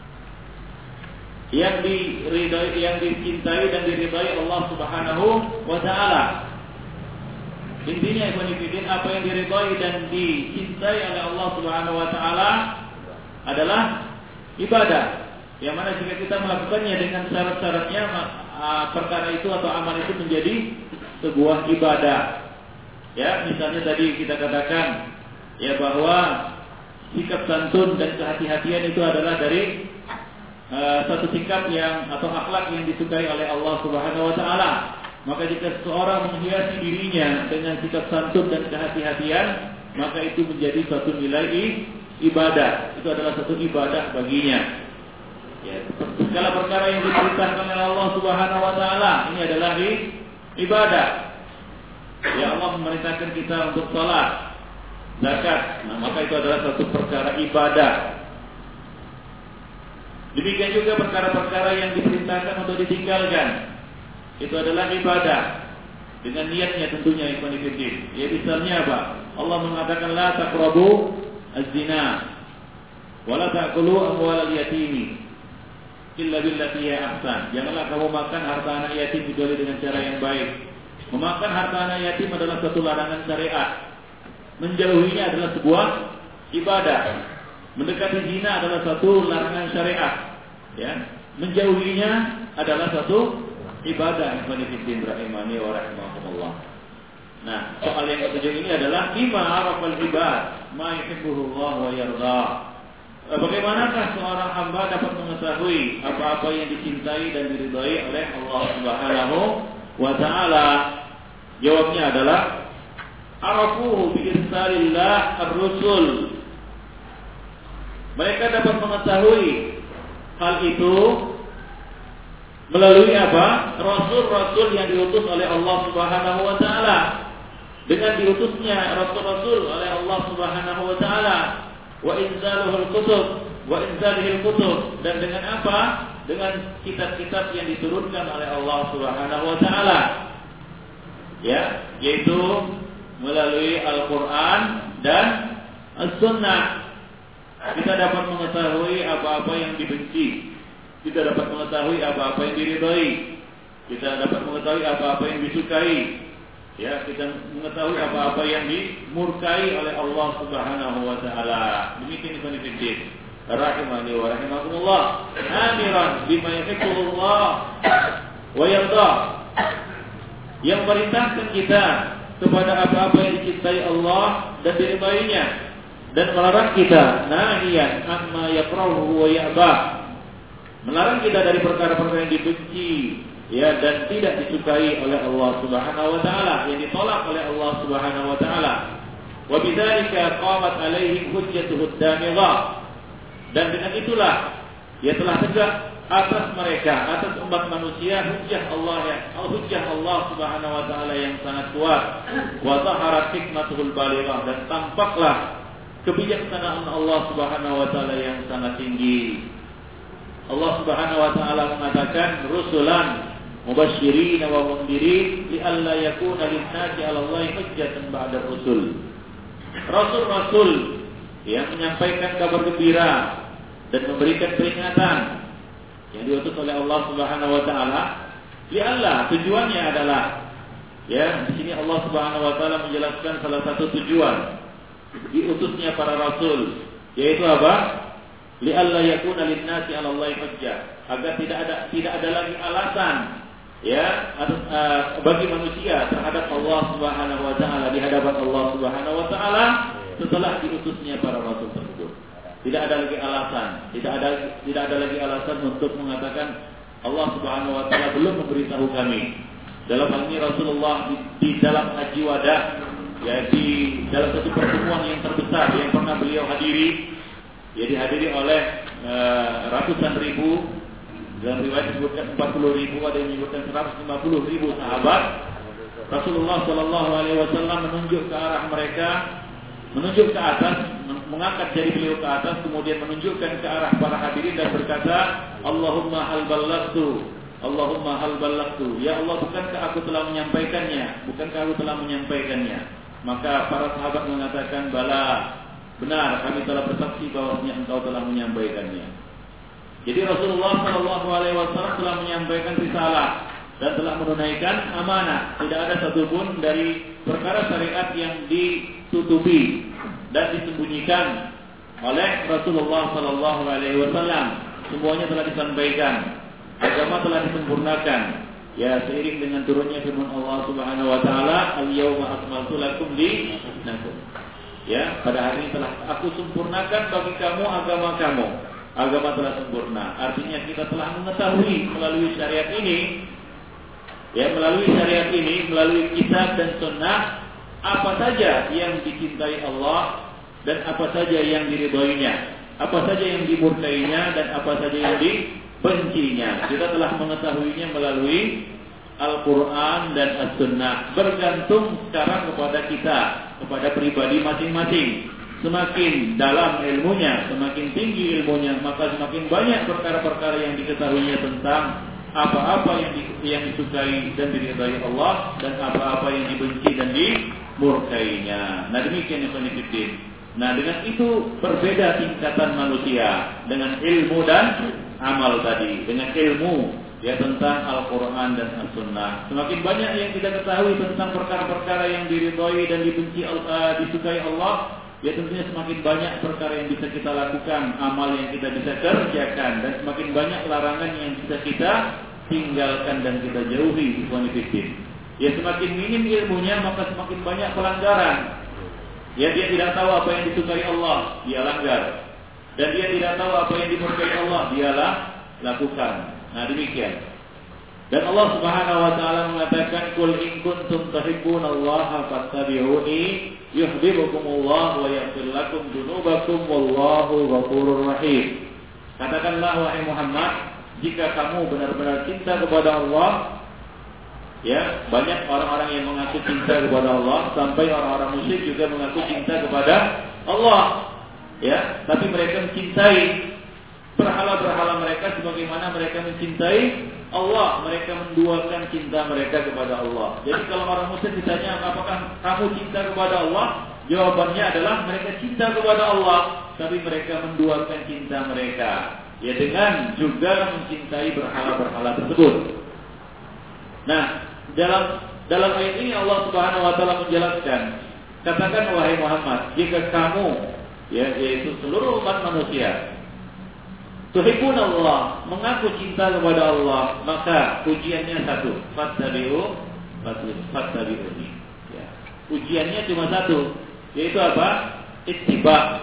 yang diridai, yang dicintai dan diridai Allah Subhanahu wa taala. Intinya apa yang diridai dan dicintai oleh Allah Subhanahu wa taala adalah ibadah. Yang mana jika kita melakukannya dengan syarat-syaratnya, perkara itu atau amal itu menjadi sebuah ibadah. Ya, misalnya tadi kita katakan ya bahwa sikap santun dan kehati-hatian itu adalah dari satu sikap yang atau akhlak yang disukai oleh Allah Subhanahu wa taala. Maka jika seseorang menghiasi dirinya dengan sikap santun dan kehati-hatian, maka itu menjadi suatu nilai ibadah. Itu adalah satu ibadah baginya. Ya, segala perkara yang diperintahkan oleh Allah Subhanahu wa taala ini adalah ibadah. Ya, Allah memerintahkan kita untuk salat, zakat. Nah, maka itu adalah satu perkara ibadah. Demikian juga perkara-perkara yang diperintahkan untuk ditinggalkan. Itu adalah ibadah dengan niatnya tentunya ikhwan fillah. Ya, misalnya apa? Allah mengatakan la taqrabu az-zina wa la ta'kulu amwalal yatimi illa billati hiya ahsan. Janganlah kamu makan harta anak yatim kecuali dengan cara yang baik. Memakan harta anak yatim adalah satu larangan syariat. Menjauhinya adalah sebuah ibadah. Mendekati zina adalah satu larangan syariat. Ya, menjauhinya adalah satu ibadah. Rahimani wa rahimakumullah. Nah, soal yang ketujuh ini adalah bima arafal ibad ma yuhibbuhu Allah wa yarda. Bagaimanakah seorang hamba dapat mengetahui apa-apa yang dicintai dan diridhai oleh Allah Subhanahu wa taala? Jawabnya adalah arafuhu bi irsalillah ar-rusul. Mereka dapat mengetahui hal itu melalui apa? Rasul-rasul yang diutus oleh Allah Subhanahu wa taala. Dengan diutusnya rasul-rasul oleh Allah Subhanahu wa taala, wa inzaluhul kutub, wa inzalihil kutub, dan dengan apa? Dengan kitab-kitab yang diturunkan oleh Allah Subhanahu wa taala. Ya, yaitu melalui Al-Qur'an dan As-Sunnah. Kita dapat mengetahui apa-apa yang dibenci. Kita dapat mengetahui apa-apa yang diridhai. Kita dapat mengetahui apa-apa yang disukai. Ya, kita mengetahui apa-apa yang dimurkai oleh Allah Subhanahu wa taala. Demikian ikhwan fillah. Rahimani wa rahimakumullah. Amiran bima yuhibbullah wa yarda. Yang merintahkan kita kepada apa-apa yang dicintai Allah dan diridainya, dan melarang kita nahiyan amma yakrahu wa ya'ba. Melarang kita dari perkara-perkara yang dibenci, ya, dan tidak disukai oleh Allah Subhanahu wa taala, yang ditolak oleh Allah Subhanahu wa taala. Wa bidzalika qamat alaihim hujjatuhud damigha. Dan dengan itulah ya telah tegak atas mereka, atas umat manusia hujjah Allah Subhanahu wa taala yang sangat kuat. Wa zaharat hikmatuhul balighah, dan tampaklah kebijaksanaan Allah Subhanahu wa taala yang sangat tinggi. Allah Subhanahu wa taala mengatakan rusulan mubasysyirin wa mundirin li'alla yakuna lin-nasi 'ala Allahi hujjatan ba'da rusul. Rasul-rasul yang menyampaikan kabar gembira dan memberikan peringatan yang diutus oleh Allah Subhanahu wa taala. Li'alla, tujuannya adalah, ya, di sini Allah Subhanahu wa taala menjelaskan salah satu tujuan diutusnya para rasul, yaitu apa? Li'alla yakuna lin-nasi 'ala Allahi hujjah, agar tidak ada lagi alasan, ya, bagi manusia terhadap Allah Subhanahu wa taala di hadapan Allah Subhanahu wa taala setelah diutusnya para rasul tersebut. Tidak ada lagi alasan, tidak ada lagi alasan untuk mengatakan Allah Subhanahu wa taala belum memberitahu kami. Dalam hal ini Rasulullah di dalam haji wada, ya, di dalam satu pertemuan yang terbesar yang pernah beliau hadiri, ya, dihadiri oleh ratusan ribu, dalam riwayat disebutkan 40 ribu, ada yang menyebutkan 150 ribu sahabat. Rasulullah Shallallahu Alaihi Wasallam menunjuk ke arah mereka, menunjuk ke atas, mengangkat jari beliau ke atas, kemudian menunjukkan ke arah para hadirin dan berkata, Allahumma hal ballagtu, Allahumma hal ballagtu. Ya Allah, bukankah aku telah menyampaikannya? Bukankah aku telah menyampaikannya? Maka para sahabat mengatakan, bala, benar, kami telah bersaksi bahwasanya engkau telah menyampaikannya. Jadi Rasulullah Shallallahu Alaihi Wasallam telah menyampaikan risalah dan telah menunaikan amanah. Tidak ada satupun dari perkara syariat yang ditutupi dan disembunyikan oleh Rasulullah Shallallahu Alaihi Wasallam. Semuanya telah disampaikan. Agama telah disempurnakan. Ya, seiring dengan turunnya firman Allah Subhanahu Wa Taala, Al-Yawma akmaltu lakum dinakum. Ya, pada hari ini telah aku sempurnakan bagi kamu agama kamu. Agama telah sempurna. Artinya kita telah mengetahui melalui syariat ini, ya, melalui syariat ini, melalui kitab dan sunnah, apa saja yang dicintai Allah dan apa saja yang diridhoinya, apa saja yang dimurkainya dan apa saja yang dibencinya. Kita telah mengetahuinya melalui Al-Quran dan As-Sunnah. Bergantung sekarang kepada kita, kepada pribadi masing-masing. Semakin dalam ilmunya, semakin tinggi ilmunya, maka semakin banyak perkara-perkara yang diketahuinya tentang apa-apa yang disukai dan diridhai Allah dan apa-apa yang dibenci dan dimurkainya. Nah, demikian yang penting. Nah, dengan itu berbeda tingkatan manusia dengan ilmu dan amal tadi. Dengan ilmu, ya, tentang Al-Quran dan As-Sunnah. Semakin banyak yang kita ketahui tentang perkara-perkara yang diridhai dan disukai Allah, ya, tentunya semakin banyak perkara yang bisa kita lakukan, amal yang kita bisa kerjakan, dan semakin banyak larangan yang bisa kita tinggalkan dan kita jauhi. Ya, semakin minim ilmunya, maka semakin banyak pelanggaran. Ya, dia tidak tahu apa yang disukai Allah, dia langgar. Dan dia tidak tahu apa yang dimurkai Allah, dia lakukan. Nah, demikian. Dan Allah Subhanahu wa taala mengatakan, "Qul in kuntum tuhibbunallaha fattabi'uni yuhibbukumullah wa yaghfir lakum dzunubakum wallahu ghafurur rahim." Katakanlah wahai Muhammad, jika kamu benar-benar cinta kepada Allah, ya, banyak orang-orang yang mengaku cinta kepada Allah, sampai orang-orang musyrik juga mengaku cinta kepada Allah. Ya, tapi mereka mencintai berhala-berhala mereka sebagaimana mereka mencintai Allah. Mereka menduakan cinta mereka kepada Allah. Jadi kalau orang musyrik ditanya apakah kamu cinta kepada Allah, jawabannya adalah mereka cinta kepada Allah, tapi mereka menduakan cinta mereka, ya, dengan juga mencintai berhala-berhala tersebut. Nah, dalam ayat ini Allah Subhanahu wa taala menjelaskan, katakan wahai Muhammad, jika kamu, ya, yaitu seluruh umat manusia, tuhibbun Allah, mengaku cinta kepada Allah, maka ujiannya satu, fattabi'uni. Ya. Ujiannya cuma satu, yaitu apa? Ittiba'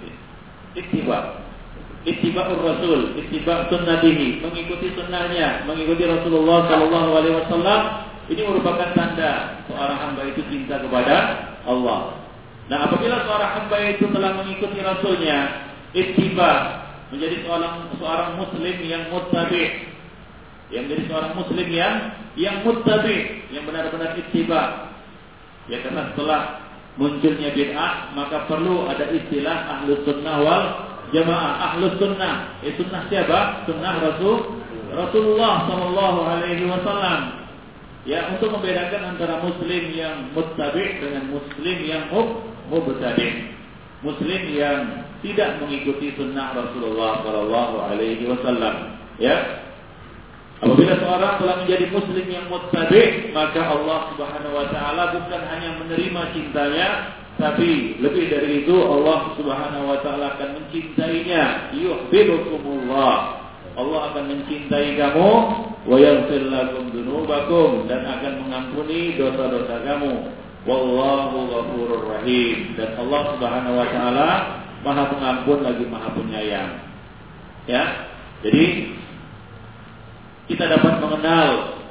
Ittiba'ur Rasul, ittiba' sunnatihi, mengikuti sunnahnya, mengikuti Rasulullah sallallahu alaihi wasallam. Ini merupakan tanda seorang hamba itu cinta kepada Allah. Nah, apabila seorang hamba itu telah mengikuti Rasulnya, ittiba', menjadi seorang muslim yang muttabi', yang menjadi seorang muslim yang muttabi', yang benar-benar ittiba'. Ya, karena setelah munculnya bid'ah, maka perlu ada istilah ahlus sunnah wal jamaah. Ahlus sunnah, sunnah siapa? Sunnah Rasulullah sallallahu alaihi wasallam. Ya, untuk membedakan antara muslim yang muttabi' dengan muslim yang mubtadi'. Muslim yang tidak mengikuti sunnah Rasulullah sallallahu alaihi wasallam. Ya. Apabila seorang telah menjadi muslim yang muttabi', maka Allah Subhanahu wa taala bukan hanya menerima cintanya, tapi lebih dari itu Allah Subhanahu wa taala akan mencintainya. Yuhibbukumullah. Allah akan mencintai kamu, wa yaghfir lakum dzunubakum, dan akan mengampuni dosa-dosa kamu. Wallahu ghafurur rahim, dan Allah Subhanahu wa taala Maha Pengampun lagi Maha Penyayang. Ya. Jadi kita dapat mengenal,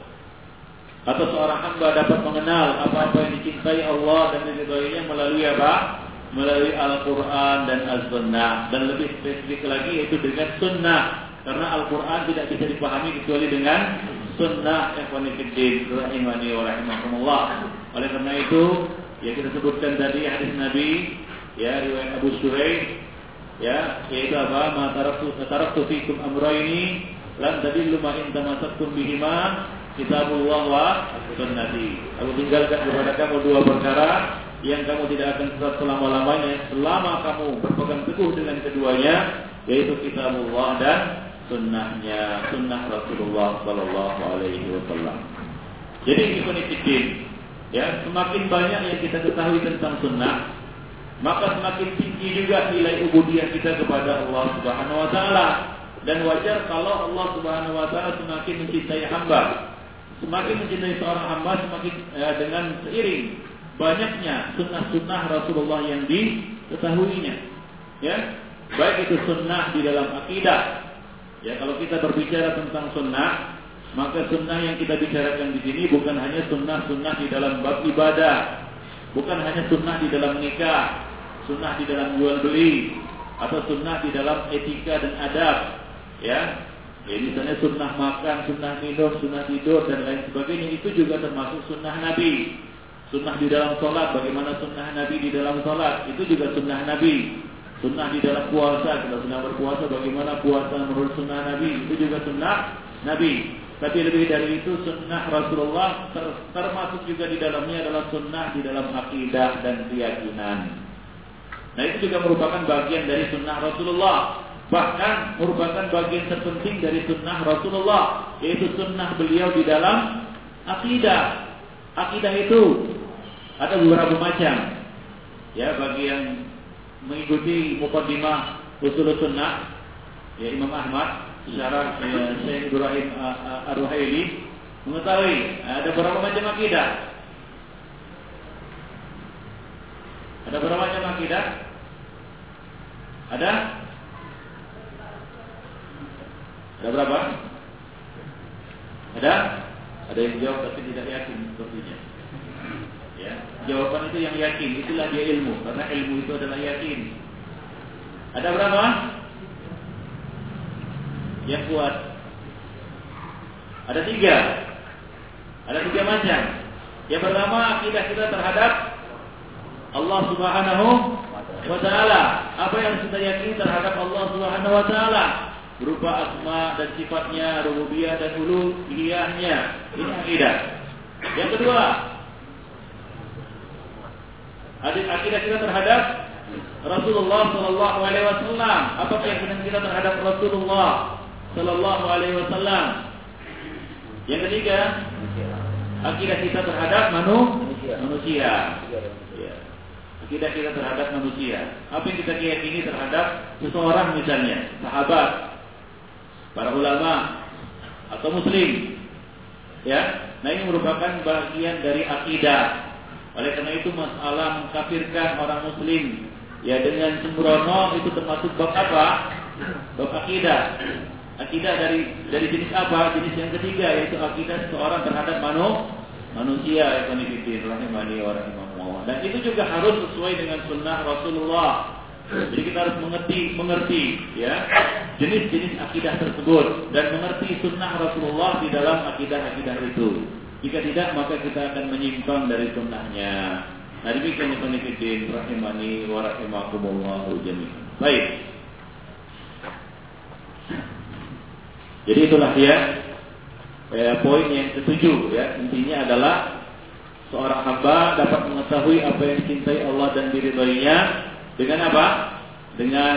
atau seorang hamba dapat mengenal apa-apa yang dicintai Allah dan diridhoinya melalui apa? Melalui Al-Qur'an dan As-Sunnah, dan lebih spesifik lagi yaitu dengan sunnah. Karena Al-Qur'an tidak bisa dipahami kecuali dengan sunnah. Ikhwani fiddin rahimani wa rahimakumullah. Oleh karena itu, ya, kita sebutkan tadi hadis Nabi, ya, riwayat Abu Shuraih, ya, yaitu apa? Ma taraktu fikum amrayni lan tadillu ma in tamassaktum bihima kitabullah wa sunnati. Aku tinggalkan kepada kamu dua perkara yang kamu tidak akan sesat selama-lamanya selama kamu berpegang teguh dengan keduanya, yaitu kitabullah dan sunnahnya, sunnah Rasulullah sallallahu alaihi wasallam. Jadi ikhwan fillah, ya, semakin banyak yang kita ketahui tentang sunnah, maka semakin tinggi juga nilai ubudiyah kita kepada Allah Subhanahu wa taala. Dan wajar kalau Allah Subhanahu wa taala semakin mencintai hamba. Semakin mencintai seorang hamba, semakin dengan seiring banyaknya sunnah-sunnah Rasulullah yang diketahuinya. Ya, baik itu sunnah di dalam akidah. Ya, kalau kita berbicara tentang sunnah, maka sunnah yang kita bicarakan di sini bukan hanya sunnah-sunnah di dalam bab ibadah, bukan hanya sunnah di dalam nikah, sunnah di dalam jual beli, atau sunnah di dalam etika dan adab. Ya, misalnya sunnah makan, sunnah minum, sunnah tidur dan lain sebagainya, itu juga termasuk sunnah Nabi. Sunnah di dalam sholat, bagaimana sunnah Nabi di dalam sholat, itu juga sunnah Nabi. Sunnah di dalam puasa, kita sedang berpuasa, bagaimana puasa menurut sunnah Nabi, itu juga sunnah Nabi. Tapi lebih dari itu, sunnah Rasulullah termasuk juga di dalamnya adalah sunnah di dalam akidah dan keyakinan. Nah, itu juga merupakan bagian dari sunnah Rasulullah. Bahkan merupakan bagian terpenting dari sunnah Rasulullah, yaitu sunnah beliau di dalam akidah. Akidah itu ada beberapa macam. Ya, bagi yang mengikuti muqaddimah usul sunnah, ya, Imam Ahmad secara Syekh Ibrahim Ar-Ruhaili mengetahui ada berapa macam akidah. Ada berapa macam akidah? Ada berapa? Ada yang jawab tapi tidak yakin sepertinya. Ya, jawaban itu yang yakin, itulah dia ilmu. Karena ilmu itu adalah yakin. Ada berapa? Yang kuat. Ada 3. Ada 3 macam. Yang pertama, akidah kita terhadap Allah Subhanahu wa Ta'ala. Apa yang kita yakini terhadap Allah Subhanahu wa Ta'ala berupa asma dan sifatnya, rububiyah dan uluhiyahnya. Ini akidah. Yang kedua, akidah kita terhadap Rasulullah sallallahu alaihi wasallam. Apa keyakinan kita terhadap Rasulullah sallallahu alaihi wasallam? Yang ketiga, akidah kita terhadap manusia. Ya. Akidah kita terhadap manusia. Apa yang kita yakini terhadap seseorang misalnya, sahabat, para ulama atau muslim. Ya. Nah, ini merupakan bagian dari akidah. Oleh karena itu masalah mengkafirkan orang muslim ya dengan sembrono itu termasuk bab apa? Bab akidah. Akidah dari jenis apa? Jenis yang ketiga yaitu akidah seseorang terhadap manusia rahimani wa rahimakumullah. Dan itu juga harus sesuai dengan sunnah Rasulullah. Jadi kita harus mengerti ya jenis-jenis akidah tersebut dan mengerti sunnah Rasulullah di dalam akidah-akidah itu. Jika tidak, maka kita akan menyimpang dari sunnahnya. Nah, demikian ikhwanifiddin rahimani wa rahimakumullah jami'an. Baik. Jadi itulah dia poin yang ketujuh ya. Intinya adalah seorang hamba dapat mengetahui apa yang dicintai Allah dan diridhoinya dengan apa? Dengan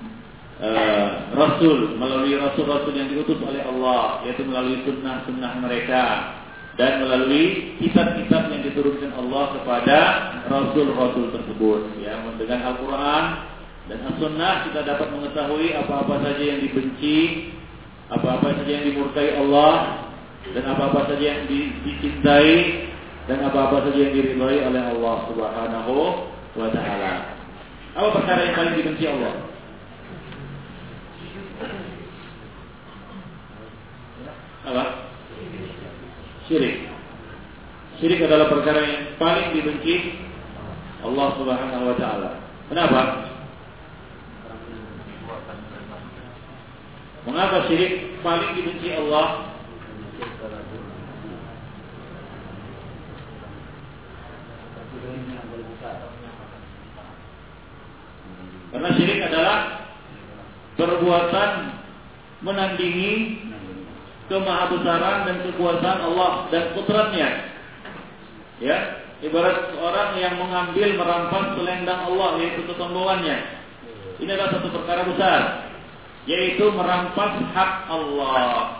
Rasul, melalui Rasul-Rasul yang diutus oleh Allah, yaitu melalui sunnah-sunnah mereka dan melalui kitab-kitab yang diturunkan Allah kepada Rasul-Rasul tersebut. Ya, dengan Al-Quran dan As-Sunnah kita dapat mengetahui apa-apa saja yang dibenci, apa-apa saja yang dimurkai Allah, dan apa-apa saja yang dicintai, dan apa-apa saja yang diridhai oleh Allah Subhanahu wa Ta'ala. Apa perkara yang paling dibenci Allah? Apa? Syirik. Syirik adalah perkara yang paling dibenci Allah Subhanahu wa Ta'ala. Kenapa? Mengapa syirik paling dibenci Allah? Karena syirik adalah perbuatan menandingi kemahabesaran dan kekuasaan Allah dan kudratnya. Ya, ibarat orang yang merampas selendang Allah, yaitu kesombongannya. Ini adalah satu perkara besar, yaitu merampas hak Allah.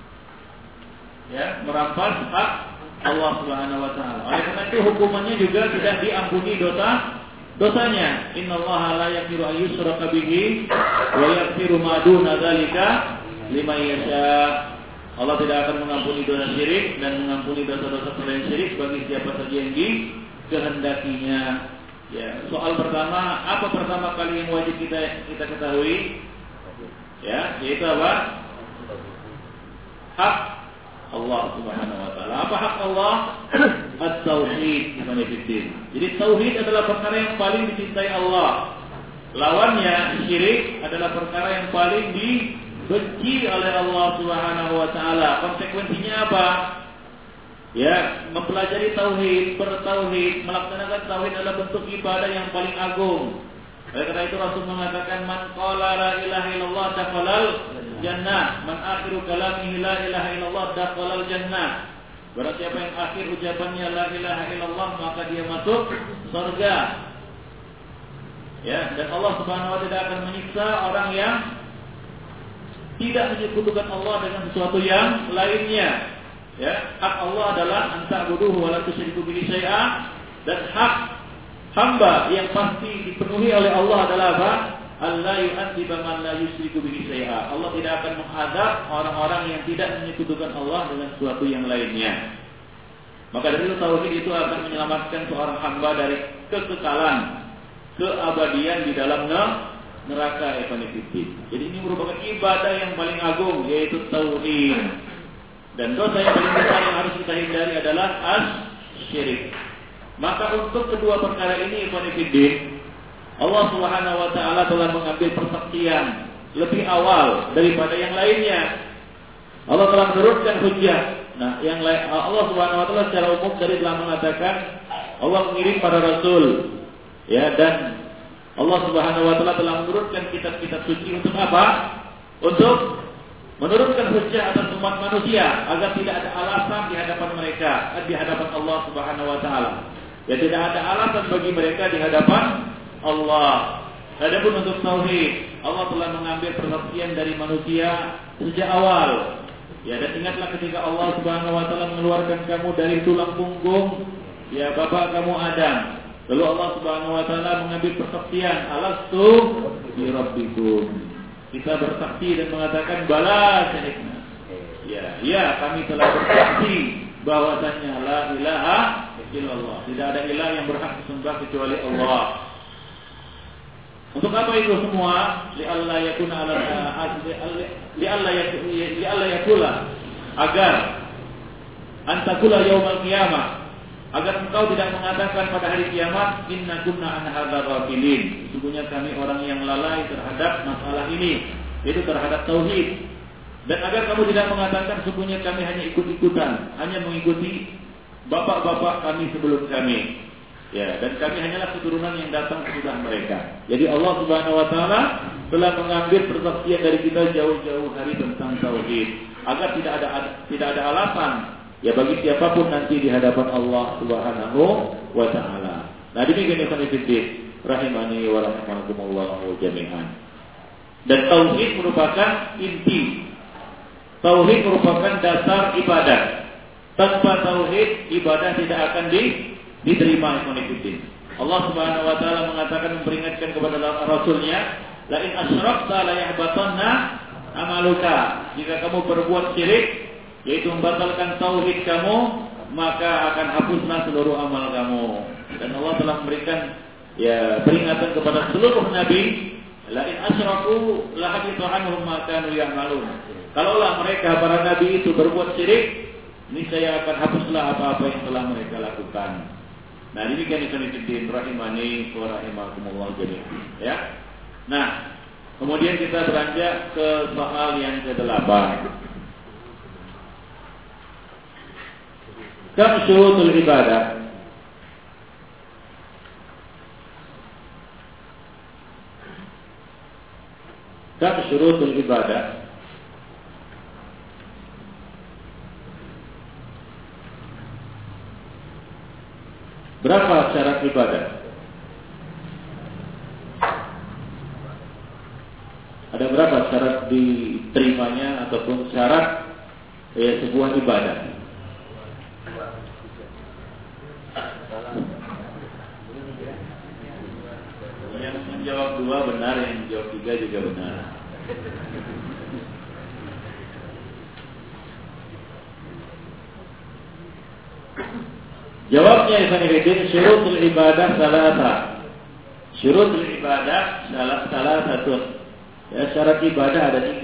Ya, merampas hak Allah Subhanahu wa Ta'ala. Oleh karena itu hukumannya juga tidak diampuni dosanya. Innallaha la yaghfiru an yushraka bihi wa yaghfiru ma duna dzalika liman yasha. Allah tidak akan mengampuni dosa syirik dan mengampuni dosa-dosa selain syirik bagi siapa saja yang dikehendakinya. Ya, soal pertama, apa pertama kali yang wajib kita ketahui? Ya, yaitu apa? Hak Allah Subhanahu wa Ta'ala. Apa hak Allah? At-tauhid. Jadi tauhid adalah perkara yang paling dicintai Allah. Lawannya syirik adalah perkara yang paling dibenci oleh Allah Subhanahu wa Ta'ala. Konsekuensinya apa? Ya, mempelajari tauhid, bertauhid, melaksanakan tauhid adalah bentuk ibadah yang paling agung. Oleh karena itu Rasul mengatakan man qala la ilaha illallah dakhalal jannah, man akhiru kalamihi la ilaha illallah dakhalal jannah. Barang siapa yang akhir ucapannya la ilaha illallah maka dia masuk surga. Ya, dan Allah Subhanahu wa Ta'ala akan menyiksa orang yang tidak menyekutukan Allah dengan sesuatu yang lainnya. Ya, hak Allah adalah anta'buduhu wa la tusyriku bihi syai'a, dan hak hamba yang pasti dipenuhi oleh Allah adalah apa? Allah yu'adziba man la yusyriku bihi syai'a. Allah tidak akan menghadap orang-orang yang tidak menyekutukan Allah dengan sesuatu yang lainnya. Maka dari itu tauhid itu akan menyelamatkan seorang hamba dari kekekalan, keabadian di dalam neraka efanifitin. Jadi ini merupakan ibadah yang paling agung, yaitu tauhid. Dan dosa yang paling besar yang harus kita hindari adalah syirik. Maka untuk kedua perkara ini, ikhwan fillah, Allah Subhanahu wa taala telah mengambil persaksian lebih awal daripada yang lainnya. Allah telah menurunkan hujjah. Nah, yang lain, Allah Subhanahu wa taala secara umum dari telah mengatakan Allah mengirim para rasul. Ya, dan Allah Subhanahu wa taala telah menurunkan kitab-kitab suci untuk apa? Untuk menurunkan hujjah atas umat manusia agar tidak ada alasan di hadapan mereka, di hadapan Allah Subhanahu wa taala. Ya, tidak ada alasan bagi mereka di hadapan Allah. Adapun untuk tauhid, Allah telah mengambil persaksian dari manusia sejak awal. Ya, dan ingatlah ketika Allah Subhanahu wa taala mengeluarkan kamu dari tulang punggung ya bapak kamu Adam. Lalu Allah Subhanahu wa taala mengambil persaksian, alastu bi rabbikum. Kita bersaksi dan mengatakan bala syahidna. Ya, kami telah bersaksi bahwasanya la ilaha illallah. Tidak ada ilah yang berhak disembah kecuali Allah. Untuk apa itu semua? Li'alla yakula agar antakula yaumal qiyamah, agar engkau tidak mengatakan pada hari kiamat inna kunna an hadza ghafilin. Sesungguhnya kami orang yang lalai terhadap masalah ini, yaitu terhadap tauhid. Dan agar kamu tidak mengatakan sesungguhnya kami hanya ikut-ikutan, hanya mengikuti bapak-bapak kami sebelum kami. Ya, dan kami hanyalah keturunan yang datang sesudah mereka. Jadi Allah Subhanahu wa taala telah mengambil persaksian dari kita jauh-jauh hari tentang tauhid agar tidak ada alasan ya bagi siapapun nanti di hadapan Allah Subhanahu wa taala. Nah, demikian ikhwan fillah rahimani wa rahimakumullah jami'an. Dan tauhid merupakan inti. Tauhid merupakan dasar ibadah. Tanpa tauhid ibadah tidak akan diterima ikhwan fillah. Allah Subhanahu wa taala mengatakan, memperingatkan kepada rasulnya, la in asyrakta la yahbatanna amaluka. Jika kamu berbuat syirik, yaitu membatalkan tauhid kamu, maka akan hapuslah seluruh amal kamu. Dan Allah telah memberikan ya peringatan kepada seluruh nabi, la in asyraku la habita anhum ma kanu ya'malun. Kalaulah mereka para nabi itu berbuat syirik, niscaya akan hapuslah apa-apa yang telah mereka lakukan. Nah, demikian ikhwan fillah rahimani wa rahimakumullah jami'an. Ya. Nah, kemudian kita beranjak ke soal yang ke-8. Kam syurutul ibadah? Kam syurutul ibadah? Berapa syarat ibadah? Ada berapa syarat diterimanya ataupun syarat sebuah ibadah? Yang menjawab 2 benar, yang menjawab 3 juga benar. Jawabnya ikhwan fillah, syurutul ibadah salasa. Syurutul ibadah salah satu. Ya, syarat ibadah ada 3.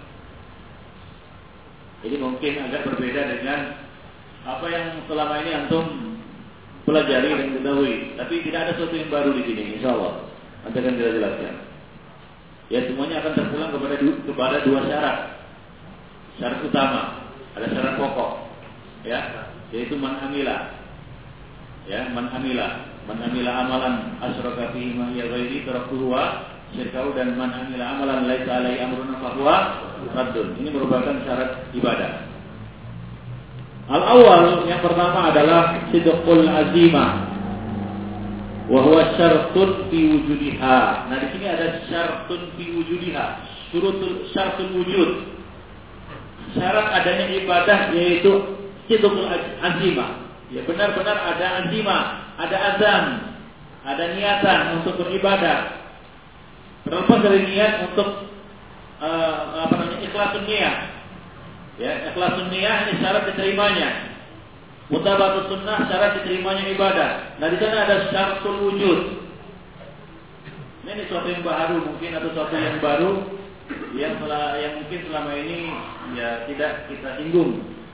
Jadi mungkin agak berbeda dengan apa yang selama ini antum pelajari dan ketahui. Tapi tidak ada sesuatu yang baru di sini, insyaallah. Nanti akan kita jelaskan. Ya, semuanya akan terpulang kepada 2 syarat. Syarat utama, ada syarat pokok. Ya, yaitu man amila. Ya, man amila amalan asyraka fihi ma hiya ghairi taraktuhu wa syirkahu, dan man amila amalan laisa alaihi amruna fa huwa raddun. Ini merupakan syarat ibadah. Al-awwal, yang pertama adalah sidqul azimah wa huwa syartun fi wujudiha. Nah, di sini ada syartun fi wujudiha, syartul wujud. Syarat adanya ibadah yaitu sidqul azimah. Ya, benar-benar ada azimah, ada azam, ada niatan untuk beribadah. Terlepas dari niat untuk ikhlasun niyah. Ya, ikhlasun niyah ini syarat diterimanya. Mutabatus sunnah syarat diterimanya ibadah. Nah, di sana ada syaratul wujud. Ini sesuatu yang baru mungkin, atau sesuatu yang baru yang mungkin selama ini ya tidak kita singgung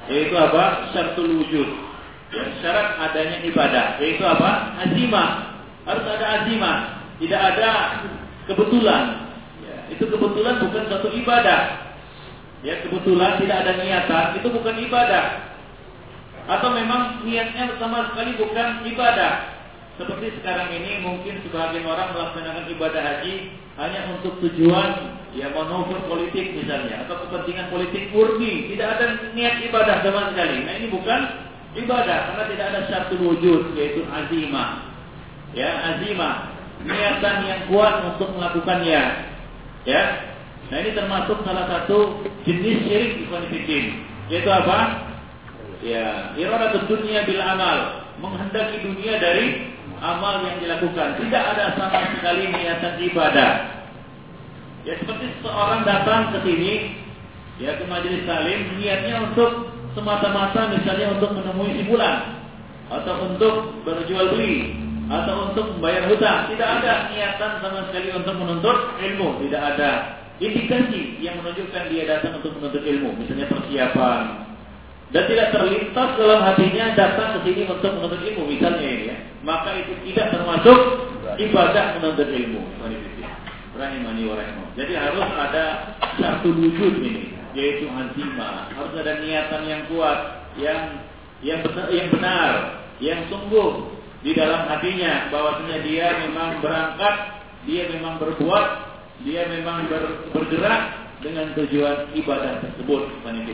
yaitu apa? Syaratul wujud. Ya, syarat adanya ibadah, yaitu apa? Azimah. Harus ada azimah. Tidak ada kebetulan. Ya, itu kebetulan bukan suatu ibadah. Ya, kebetulan tidak ada niatan, itu bukan ibadah. Atau memang niatnya sama sekali bukan ibadah. Seperti sekarang ini mungkin sebagian orang melaksanakan ibadah haji hanya untuk tujuan ya manuver politik misalnya, atau kepentingan politik murni, tidak ada niat ibadah sama sekali. Nah, ini bukan ibadah karena tidak ada syaratul wujud, yaitu azimah. Ya, azimah, niatan yang kuat untuk melakukannya. Ya. Nah, ini termasuk salah satu jenis syirik ikhwan fillah, yaitu apa? Ya, iradatud dunya bil amal, menghendaki dunia dari amal yang dilakukan. Tidak ada sama sekali niatan ibadah. Ya, seperti seorang datang ke sini, ya, ke majelis taklim, niatnya untuk semata-mata misalnya untuk menemui si bulan, atau untuk berjual beli, atau untuk membayar hutang. Tidak ada niatan sama sekali untuk menuntut ilmu. Tidak ada indikasi yang menunjukkan dia datang untuk menuntut ilmu, misalnya persiapan. Dan tidak terlintas dalam hatinya datang ke sini untuk menuntut ilmu, misalnya ini ya. Maka itu tidak termasuk ibadah menuntut ilmu. Rahimani wa rahimah. Jadi harus ada satu wujud ini, yaitu azimah. Harus ada niatan yang kuat, yang benar, yang sungguh di dalam hatinya, bahwasanya dia memang berangkat, dia memang berbuat, dia memang bergerak dengan tujuan ibadah tersebut.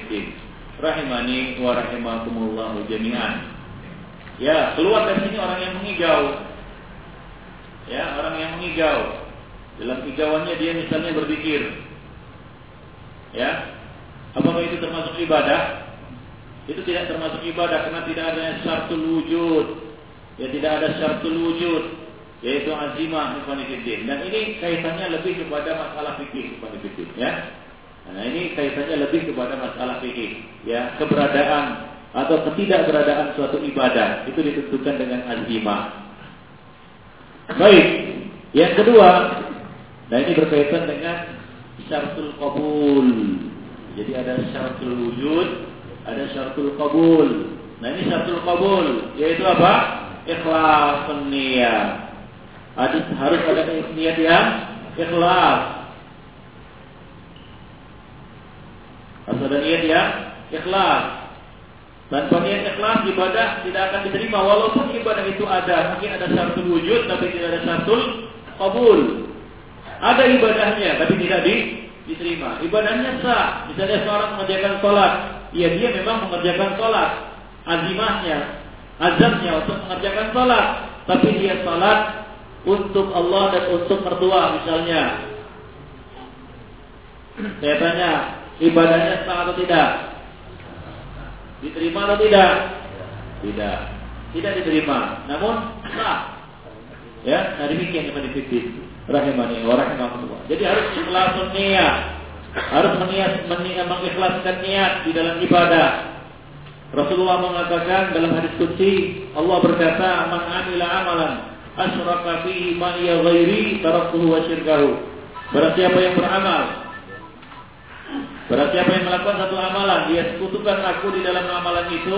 Rahimani wa rahimakumullah jami'an. Ya, keluar dari sini orang yang mengigau. Ya, orang yang mengigau. Dalam igauannya dia misalnya berzikir. Ya. Apakah itu termasuk ibadah? Itu tidak termasuk ibadah karena tidak ada syaratul wujud. Ya, tidak ada syaratul wujud, yaitu azimah ikhwan fillah. Dan ini kaitannya lebih kepada masalah fikih ikhwan fillah, ya. Nah, ini kaitannya lebih kepada masalah fikih, ya, keberadaan atau ketidakberadaan suatu ibadah itu ditentukan dengan azimah. Baik, yang kedua, nah ini berkaitan dengan syaratul qabul. Jadi ada syaratul wujud, ada syaratul qabul. Nah, ini syaratul qabul yaitu apa? Ikhlas niat. Harus ada niat yang ikhlas. Harus ada niat yang ikhlas. Tanpa niat ikhlas ibadah tidak akan diterima. Walaupun ibadah itu ada, mungkin ada syaratul wujud tapi tidak ada syaratul qabul. Ada ibadahnya tapi tidak diterima. Ibadahnya sah. Misalnya seorang mengerjakan sholat, ya dia memang mengerjakan sholat. Azamnya untuk mengerjakan sholat, tapi dia sholat untuk Allah dan untuk mertua misalnya. Saya tanya, ibadahnya sah atau tidak? Diterima atau tidak? Tidak. Tidak diterima. Namun sah. Ya, nah demikian yang dipikir. Rahimani wa rahimakumullah. Jadi harus ikhlasun niat. Harus mengikhlaskan niat di dalam ibadah. Rasulullah mengatakan dalam hadis qudsi, Allah berkata, "Man 'amila 'amalan asyraka fihi ma'iya ghairi taraktuhu wa syirkahu." Barang siapa yang beramal, barang siapa yang melakukan satu amalan, dia sekutukan aku di dalam amalan itu,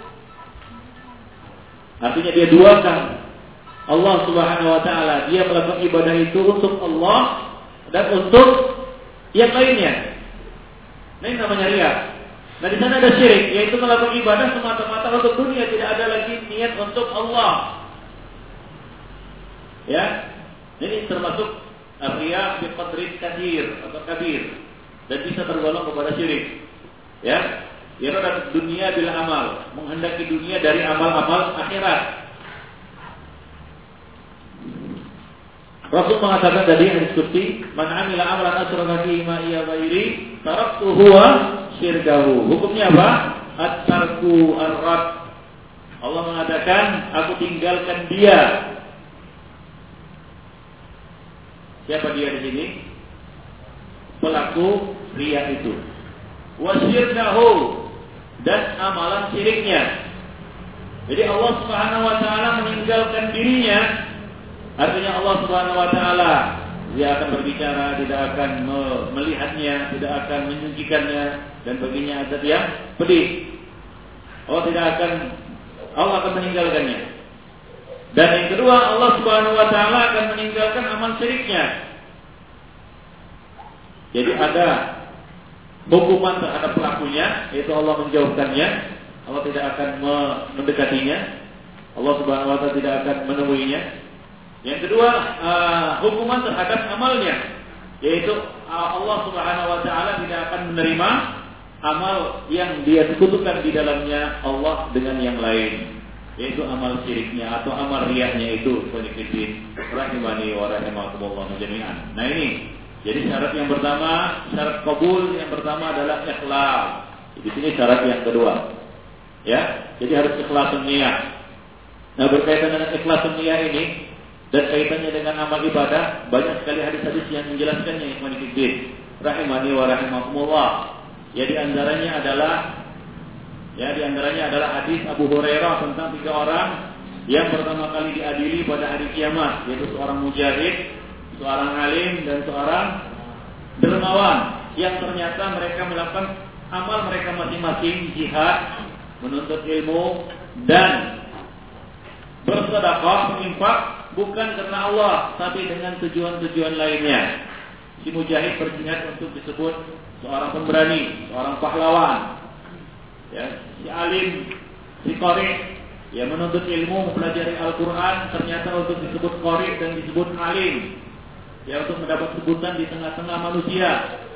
artinya dia duakan Allah Subhanahu wa taala. Dia melakukan ibadah itu untuk Allah dan untuk yang lainnya. Nah, ini namanya riya. Nah, di sana ada syirik, yaitu melakukan ibadah semata-mata untuk dunia, tidak ada lagi niat untuk Allah. Ya. Ini termasuk riya bi qadri katsir atau kabir dan bisa tergolong kepada syirik. Ya. Iradat dunia bil amal, menghendaki dunia dari amal-amal akhirat. Rasul mengatakan tadi hadis qudsi, "Man 'amila 'amalan asyraka fihi ma iya ghairi, taraktuhu wa syirkahu." Hukumnya apa? At-tarku ar-rad. Allah mengatakan, aku tinggalkan dia. Siapa dia di sini? Pelaku riya itu. Wa syirkahu, dan amalan syiriknya. Jadi Allah Subhanahu wa taala meninggalkan dirinya. Artinya Allah Subhanahu wa taala dia akan berbicara, tidak akan melihatnya, tidak akan menyucikannya, dan baginya azab yang pedih. Allah akan meninggalkannya. Dan yang kedua, Allah Subhanahu wa taala akan meninggalkan amal syiriknya. Jadi ada hukuman terhadap pelakunya, yaitu Allah menjauhkannya. Allah tidak akan mendekatinya. Allah Subhanahu wa taala tidak akan menemuinya. Yang kedua, hukuman terhadap amalnya, yaitu Allah Subhanahu wa taala tidak akan menerima amal yang dia sekutukan di dalamnya Allah dengan yang lain, yaitu amal syiriknya atau amal riyahnya itu. Rahimani wa rahimakumullah jami'an. Nah ini, jadi syarat yang pertama, syarat kabul yang pertama adalah ikhlas. Di sini syarat yang kedua. Ya, jadi harus ikhlasun niyah. Nah, berkaitan dengan ikhlasun niyah ini dan kaitannya dengan amal ibadah, banyak sekali hadis-hadis yang menjelaskannya. Rahimani wa rahimakumullah. Ya di antaranya adalah hadis Abu Hurairah tentang 3 orang yang pertama kali diadili pada hari kiamat, yaitu seorang mujahid, seorang alim, dan seorang dermawan yang ternyata mereka melakukan amal mereka masing-masing, jihad, menuntut ilmu, dan bersedekah, berinfak bukan karena Allah, tapi dengan tujuan-tujuan lainnya. Si mujahid berjihad untuk disebut seorang pemberani, seorang pahlawan. Ya, si alim, si qari, ya menuntut ilmu, mempelajari Al-Quran, ternyata untuk disebut qari dan disebut alim, ya untuk mendapat sebutan di tengah-tengah manusia.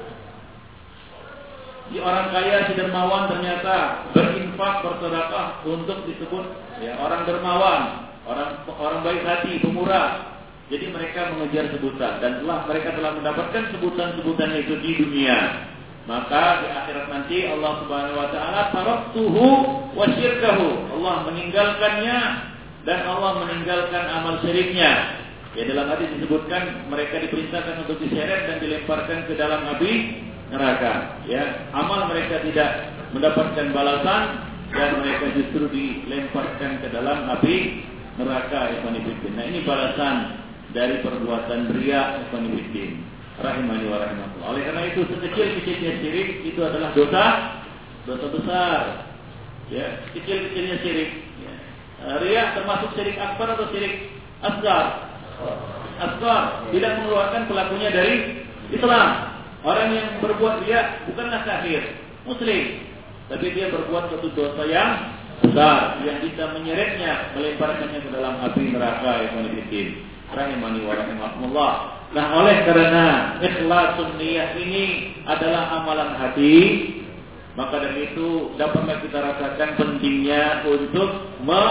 Si orang kaya, si dermawan ternyata berinfak, bersedekah untuk disebut ya orang dermawan, orang baik hati, pemurah. Jadi mereka mengejar sebutan, dan mereka telah mendapatkan sebutan-sebutan itu di dunia. Maka di akhirat nanti Allah Subhanahu wa taala taraktuhu wa syirkahu. Allah meninggalkannya dan Allah meninggalkan amal syiriknya. Ya dalam hadis disebutkan mereka diperintahkan untuk diseret dan dilemparkan ke dalam api neraka. Ya, amal mereka tidak mendapatkan balasan dan mereka justru dilemparkan ke dalam api neraka. Nah, ini balasan dari perbuatan riya. Rahimani wa rahimakumullah. Oleh karena itu sekecil-kecilnya syirik itu adalah dosa besar. Ya, kecil-kecilnya syirik. Ya. Riya termasuk syirik akbar atau syirik asgar? Asgar tidak mengeluarkan pelakunya dari Islam. Orang yang berbuat riya bukanlah kafir, muslim, tapi dia berbuat suatu dosa yang besar yang bisa menyeretnya, melemparkannya ke dalam api neraka. Rahimani wa rahimakumullah. Nah, oleh karena ikhlasun niyah ini adalah amalan hati, maka dari itu dapatlah kita rasakan pentingnya untuk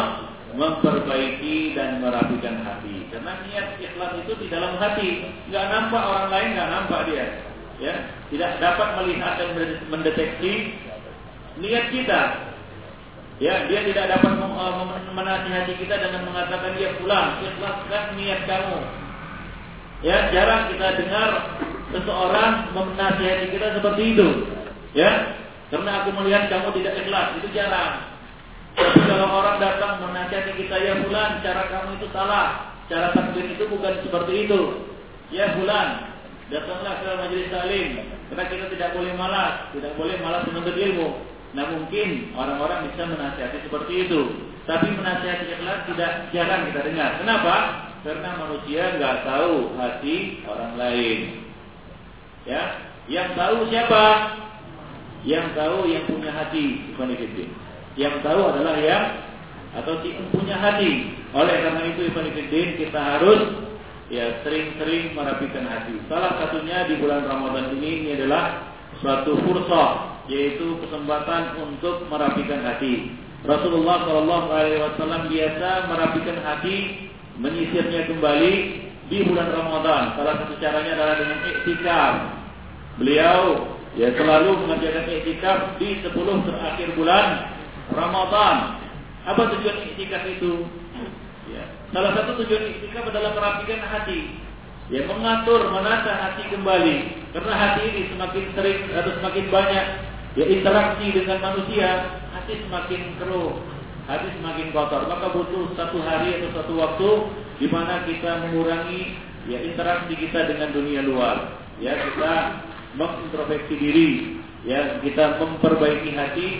memperbaiki dan merapikan hati. Karena niat ikhlas itu di dalam hati, nggak nampak, orang lain nggak nampak dia, ya, tidak dapat melihat dan mendeteksi niat kita. Ya, dia tidak dapat menasihati kita dengan mengatakan dia pulang, ikhlaskan niat kamu. Ya, jarang kita dengar seseorang menasihati kita seperti itu. Ya, karena aku melihat kamu tidak ikhlas, itu jarang. Tapi kalau orang datang menasihati kita, ya fulan, cara kamu itu salah, cara takbir itu bukan seperti itu. Ya fulan, datanglah ke majelis taklim, karena kita tidak boleh malas menuntut ilmu. Nah, mungkin orang-orang bisa menasihati seperti itu, tapi menasihati ikhlas jarang kita dengar. Kenapa? Karena manusia nggak tahu hati orang lain. Ya, yang tahu siapa? Yang tahu yang punya hati, bukan itu. Yang tahu adalah yang atau si punya hati. Oleh karena itu, kita harus ya sering-sering merapikan hati. Salah satunya di bulan Ramadan ini adalah suatu fursah, yaitu kesempatan untuk merapikan hati. Rasulullah SAW biasa merapikan hati, menyisirnya kembali di bulan Ramadan. Salah satu caranya adalah dengan iktikaf. Beliau ya selalu mengerjakan iktikaf di 10 terakhir bulan Ramadan. Apa tujuan iktikaf itu? Ya, salah satu tujuan iktikaf adalah merapikan hati. Ya, mengatur, menata hati kembali. Karena hati ini semakin sering atau semakin banyak ya interaksi dengan manusia, hati semakin keruh, hati semakin kotor. Maka butuh satu hari atau satu waktu di mana kita mengurangi ya interaksi kita dengan dunia luar. Ya, kita mengintrospeksi diri, ya, kita memperbaiki hati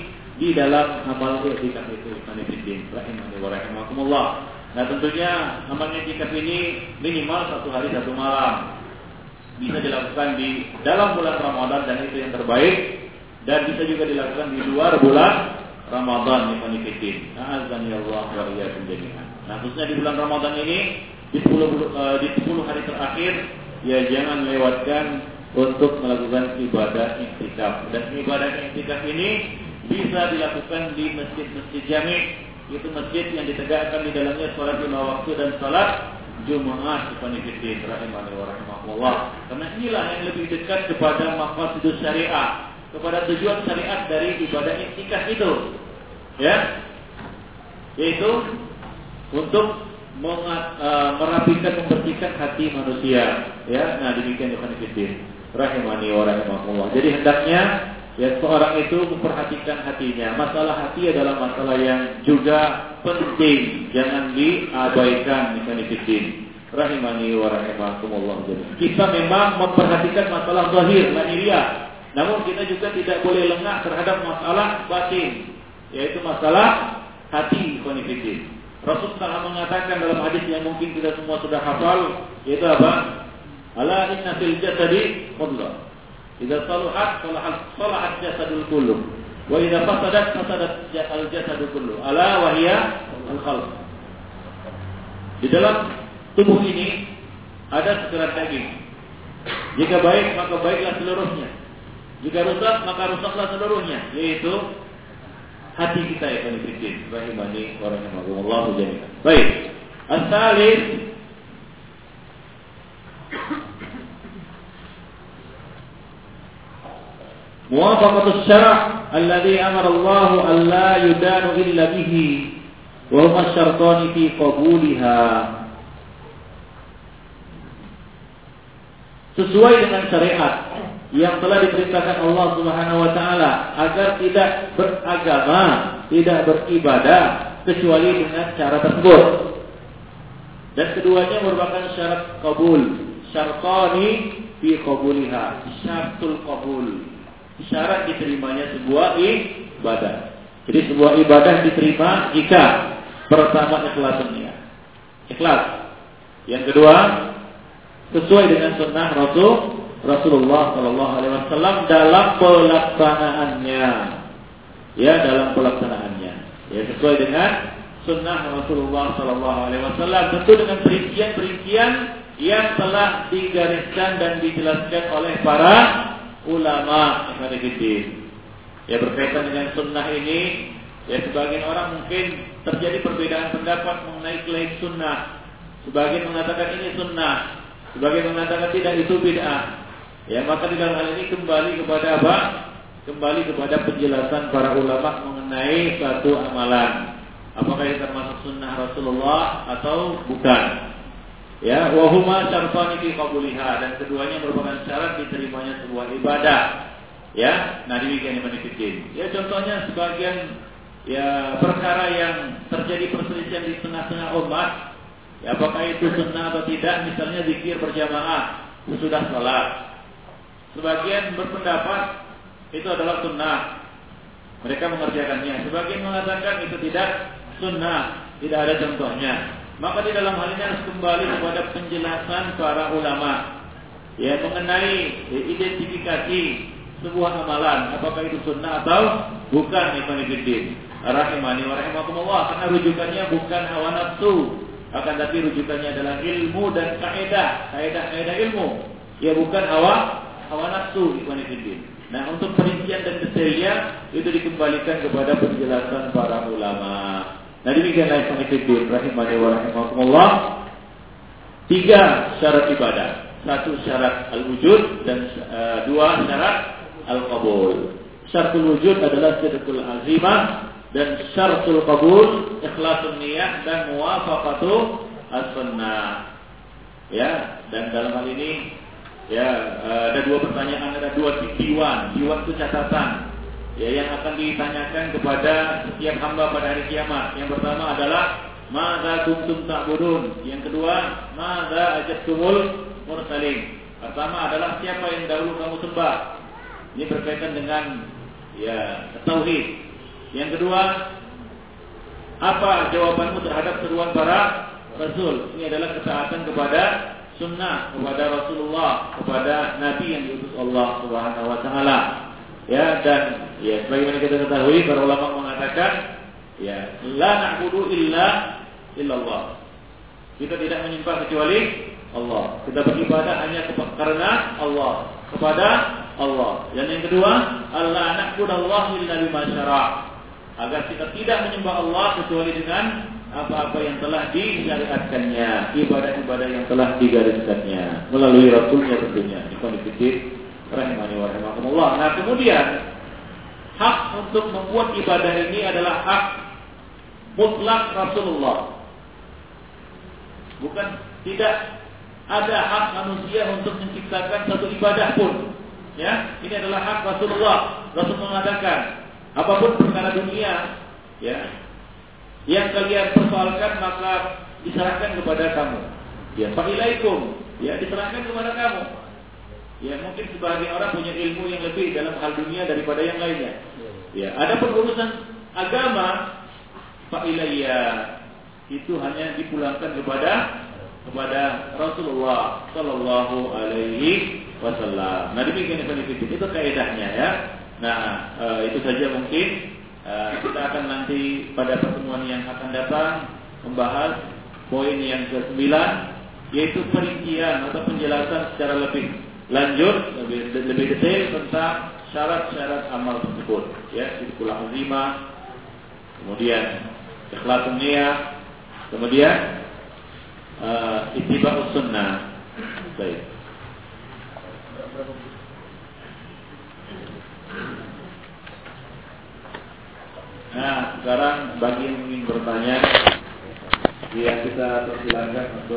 di dalam amal i'tikaf itu, Ikhwanifiddin rahimani wa rahimakumullah. Nah, tentunya amal i'tikaf ini minimal 1 hari 1 malam. Bisa dilakukan di dalam bulan Ramadan dan itu yang terbaik, dan bisa juga dilakukan di luar bulan Ramadan, Ikhwanifiddin. A'azzani Allah wa iyyakum jami'an. Nah, khususnya di bulan Ramadan ini di 10 hari terakhir, ya jangan lewatkan untuk melakukan ibadah i'tikaf. Dan ibadah i'tikaf ini bisa dilakukan di masjid-masjid jami', itu masjid yang ditegakkan di dalamnya salat 5 waktu dan salat Jumat, Ikhwanifiddin rahimani wa rahimakumullah. Karena inilah yang lebih dekat kepada maqasidus syariah, kepada tujuan syariat dari ibadah i'tikaf itu, ya, yaitu untuk merapikan, membersihkan hati manusia, ya. Nah, demikian Ikhwanifiddin rahimani wa rahimakumullah. Jadi hendaknya ya seorang itu memperhatikan hatinya. Masalah hati adalah masalah yang juga penting, jangan diabaikan, Ikhwanifiddin rahimani wa rahimakumullah. Kita memang memperhatikan masalah zahir, lahiriah, namun kita juga tidak boleh lengah terhadap masalah batin, yaitu masalah hati, Ikhwanifiddin. Rasul telah mengatakan dalam hadis yang mungkin kita semua sudah hafal, yaitu apa? Ala inna fil jasadi mudghah. Idza salahat salahat jasadul kullu. Wa idza fasadat al jasadu kullu. Ala wa hiya al qalb. Di dalam tubuh ini ada sekerat daging. Jika baik maka baiklah seluruhnya. Jika rusak maka rusaklah seluruhnya, yaitu hati kita, ya Ikhwanifiddin rahimani wa rahimakumullah jami'an. Baik. Al-tsalits muwafaqatus syara' alladhi amara Allah an la yudanu illa bihi wa huma syartani fi qabuliha. Sesuai dengan syariat yang telah diperintahkan Allah Subhanahu wa taala agar tidak beragama, tidak beribadah kecuali dengan cara tersebut. Dan keduanya merupakan syarat qabul, syartani fi qabuliha, syaratul qabul. Syarat diterimanya sebuah ibadah. Jadi sebuah ibadah diterima jika pertama ikhlasnya. Ikhlas. Yang kedua, sesuai dengan sunnah Rasulullah Sallallahu Alaihi Wasallam dalam pelaksanaannya, ya, dalam pelaksanaannya, ya, sesuai dengan sunnah Rasulullah Sallallahu Alaihi Wasallam, tentu dengan perincian-perincian yang telah digariskan dan dijelaskan oleh para ulama. Ya, berkaitan dengan sunnah ini, ya, sebagian orang mungkin terjadi perbedaan pendapat mengenai klaim sunnah. Sebagian mengatakan ini sunnah, sebagian mengatakan tidak, itu bid'ah. Ya, maka di dalam hal ini kembali kepada apa? Kembali kepada penjelasan para ulama mengenai satu amalan. Apakah itu termasuk sunnah Rasulullah atau bukan? Ya, wa huma syartani fi qabuliha, dan keduanya merupakan syarat diterimanya sebuah ibadah. Ya, nah demikian Ikhwanifiddin. Ya, contohnya sebagian ya perkara yang terjadi perselisihan di tengah-tengah umat. Ya, apakah itu sunnah atau tidak? Misalnya zikir berjamaah sesudah salat. Sebagian berpendapat itu adalah sunnah, mereka mengerjakannya. Sebagian mengatakan itu tidak sunnah, tidak ada contohnya. Maka di dalam hal ini harus kembali kepada penjelasan para ulama, ya, mengenai identifikasi sebuah amalan, apakah itu sunnah atau bukan. Ikhwanifiddin rahimani wa rahimakumullah. Karena rujukannya bukan hawa nafsu, akan tapi rujukannya adalah ilmu dan kaidah ilmu, ya, bukan hawa nafsu. Ikhwanifiddin. Nah, untuk perincian dan detailnya itu dikembalikan kepada penjelasan para ulama. Nah, demikianlah Ikhwanifiddin rahimani wa rahimakumullah. 3 syarat ibadah. 1 syarat al-wujud dan 2 syarat al-qabul. Syaratul wujud adalah sidqul azimah, dan syaratul qabul ikhlasun niyah dan muwafaqatu as-sunnah. Ya, dan dalam hal ini ya ada 2 pertanyaan, ada 2 diwan itu catatan, ya, yang akan ditanyakan kepada setiap hamba pada hari kiamat. Yang pertama adalah madza kuntum ta'budun. Yang kedua, madza ajabtumul mursalin. Pertama adalah siapa yang dahulu kamu sembah. Ini berkaitan dengan ya tauhid. Yang kedua, apa jawabanmu terhadap seruan para Rasul? Ini adalah ketaatan kepada sunnah, kepada Rasulullah, kepada Nabi yang diutus Allah Subhanahu Wa Taala. Ya, dan ya sebagaimana kita ketahui, para ulama mengatakan, ya, la na'budu illallah. Kita tidak menyembah kecuali Allah. Kita beribadah hanya karena Allah, kepada Allah. Dan yang kedua, alla na'budallaha illa bima syara'. Agar kita tidak menyembah Allah kecuali dengan apa-apa yang telah disyariatkannya, ibadah-ibadah yang telah digariskannya melalui Rasulnya tentunya. Ikhwan fillah rahimani wa rahimakumullah. Nah, kemudian hak untuk membuat ibadah ini adalah hak mutlak Rasulullah. Bukan, tidak ada hak manusia untuk menciptakan satu ibadah pun. Ya, ini adalah hak Rasulullah. Rasul mengatakan, apapun perkara dunia, ya, yang kalian persoalkan maka diserahkan kepada kamu. Ya, fa'ilaikum, ya, diserahkan kepada kamu. Ya, mungkin sebagian orang punya ilmu yang lebih dalam hal dunia daripada yang lainnya. Ya, ada urusan agama, fa'ilayya, itu hanya dipulangkan kepada Rasulullah Sallallahu Alaihi Wasallam. Nah, demikian itu kaidahnya ya. Nah, itu saja mungkin kita akan nanti pada pertemuan yang akan datang membahas poin yang ke-9, yaitu perincian atau penjelasan secara lebih lanjut, lebih detail tentang syarat-syarat amal tersebut. Ya, sidqul azimah, kemudian ikhlasun niyah, kemudian ittiba'us sunnah. Baik. Nah, sekarang bagi yang ingin bertanya, ya kita persilakan untuk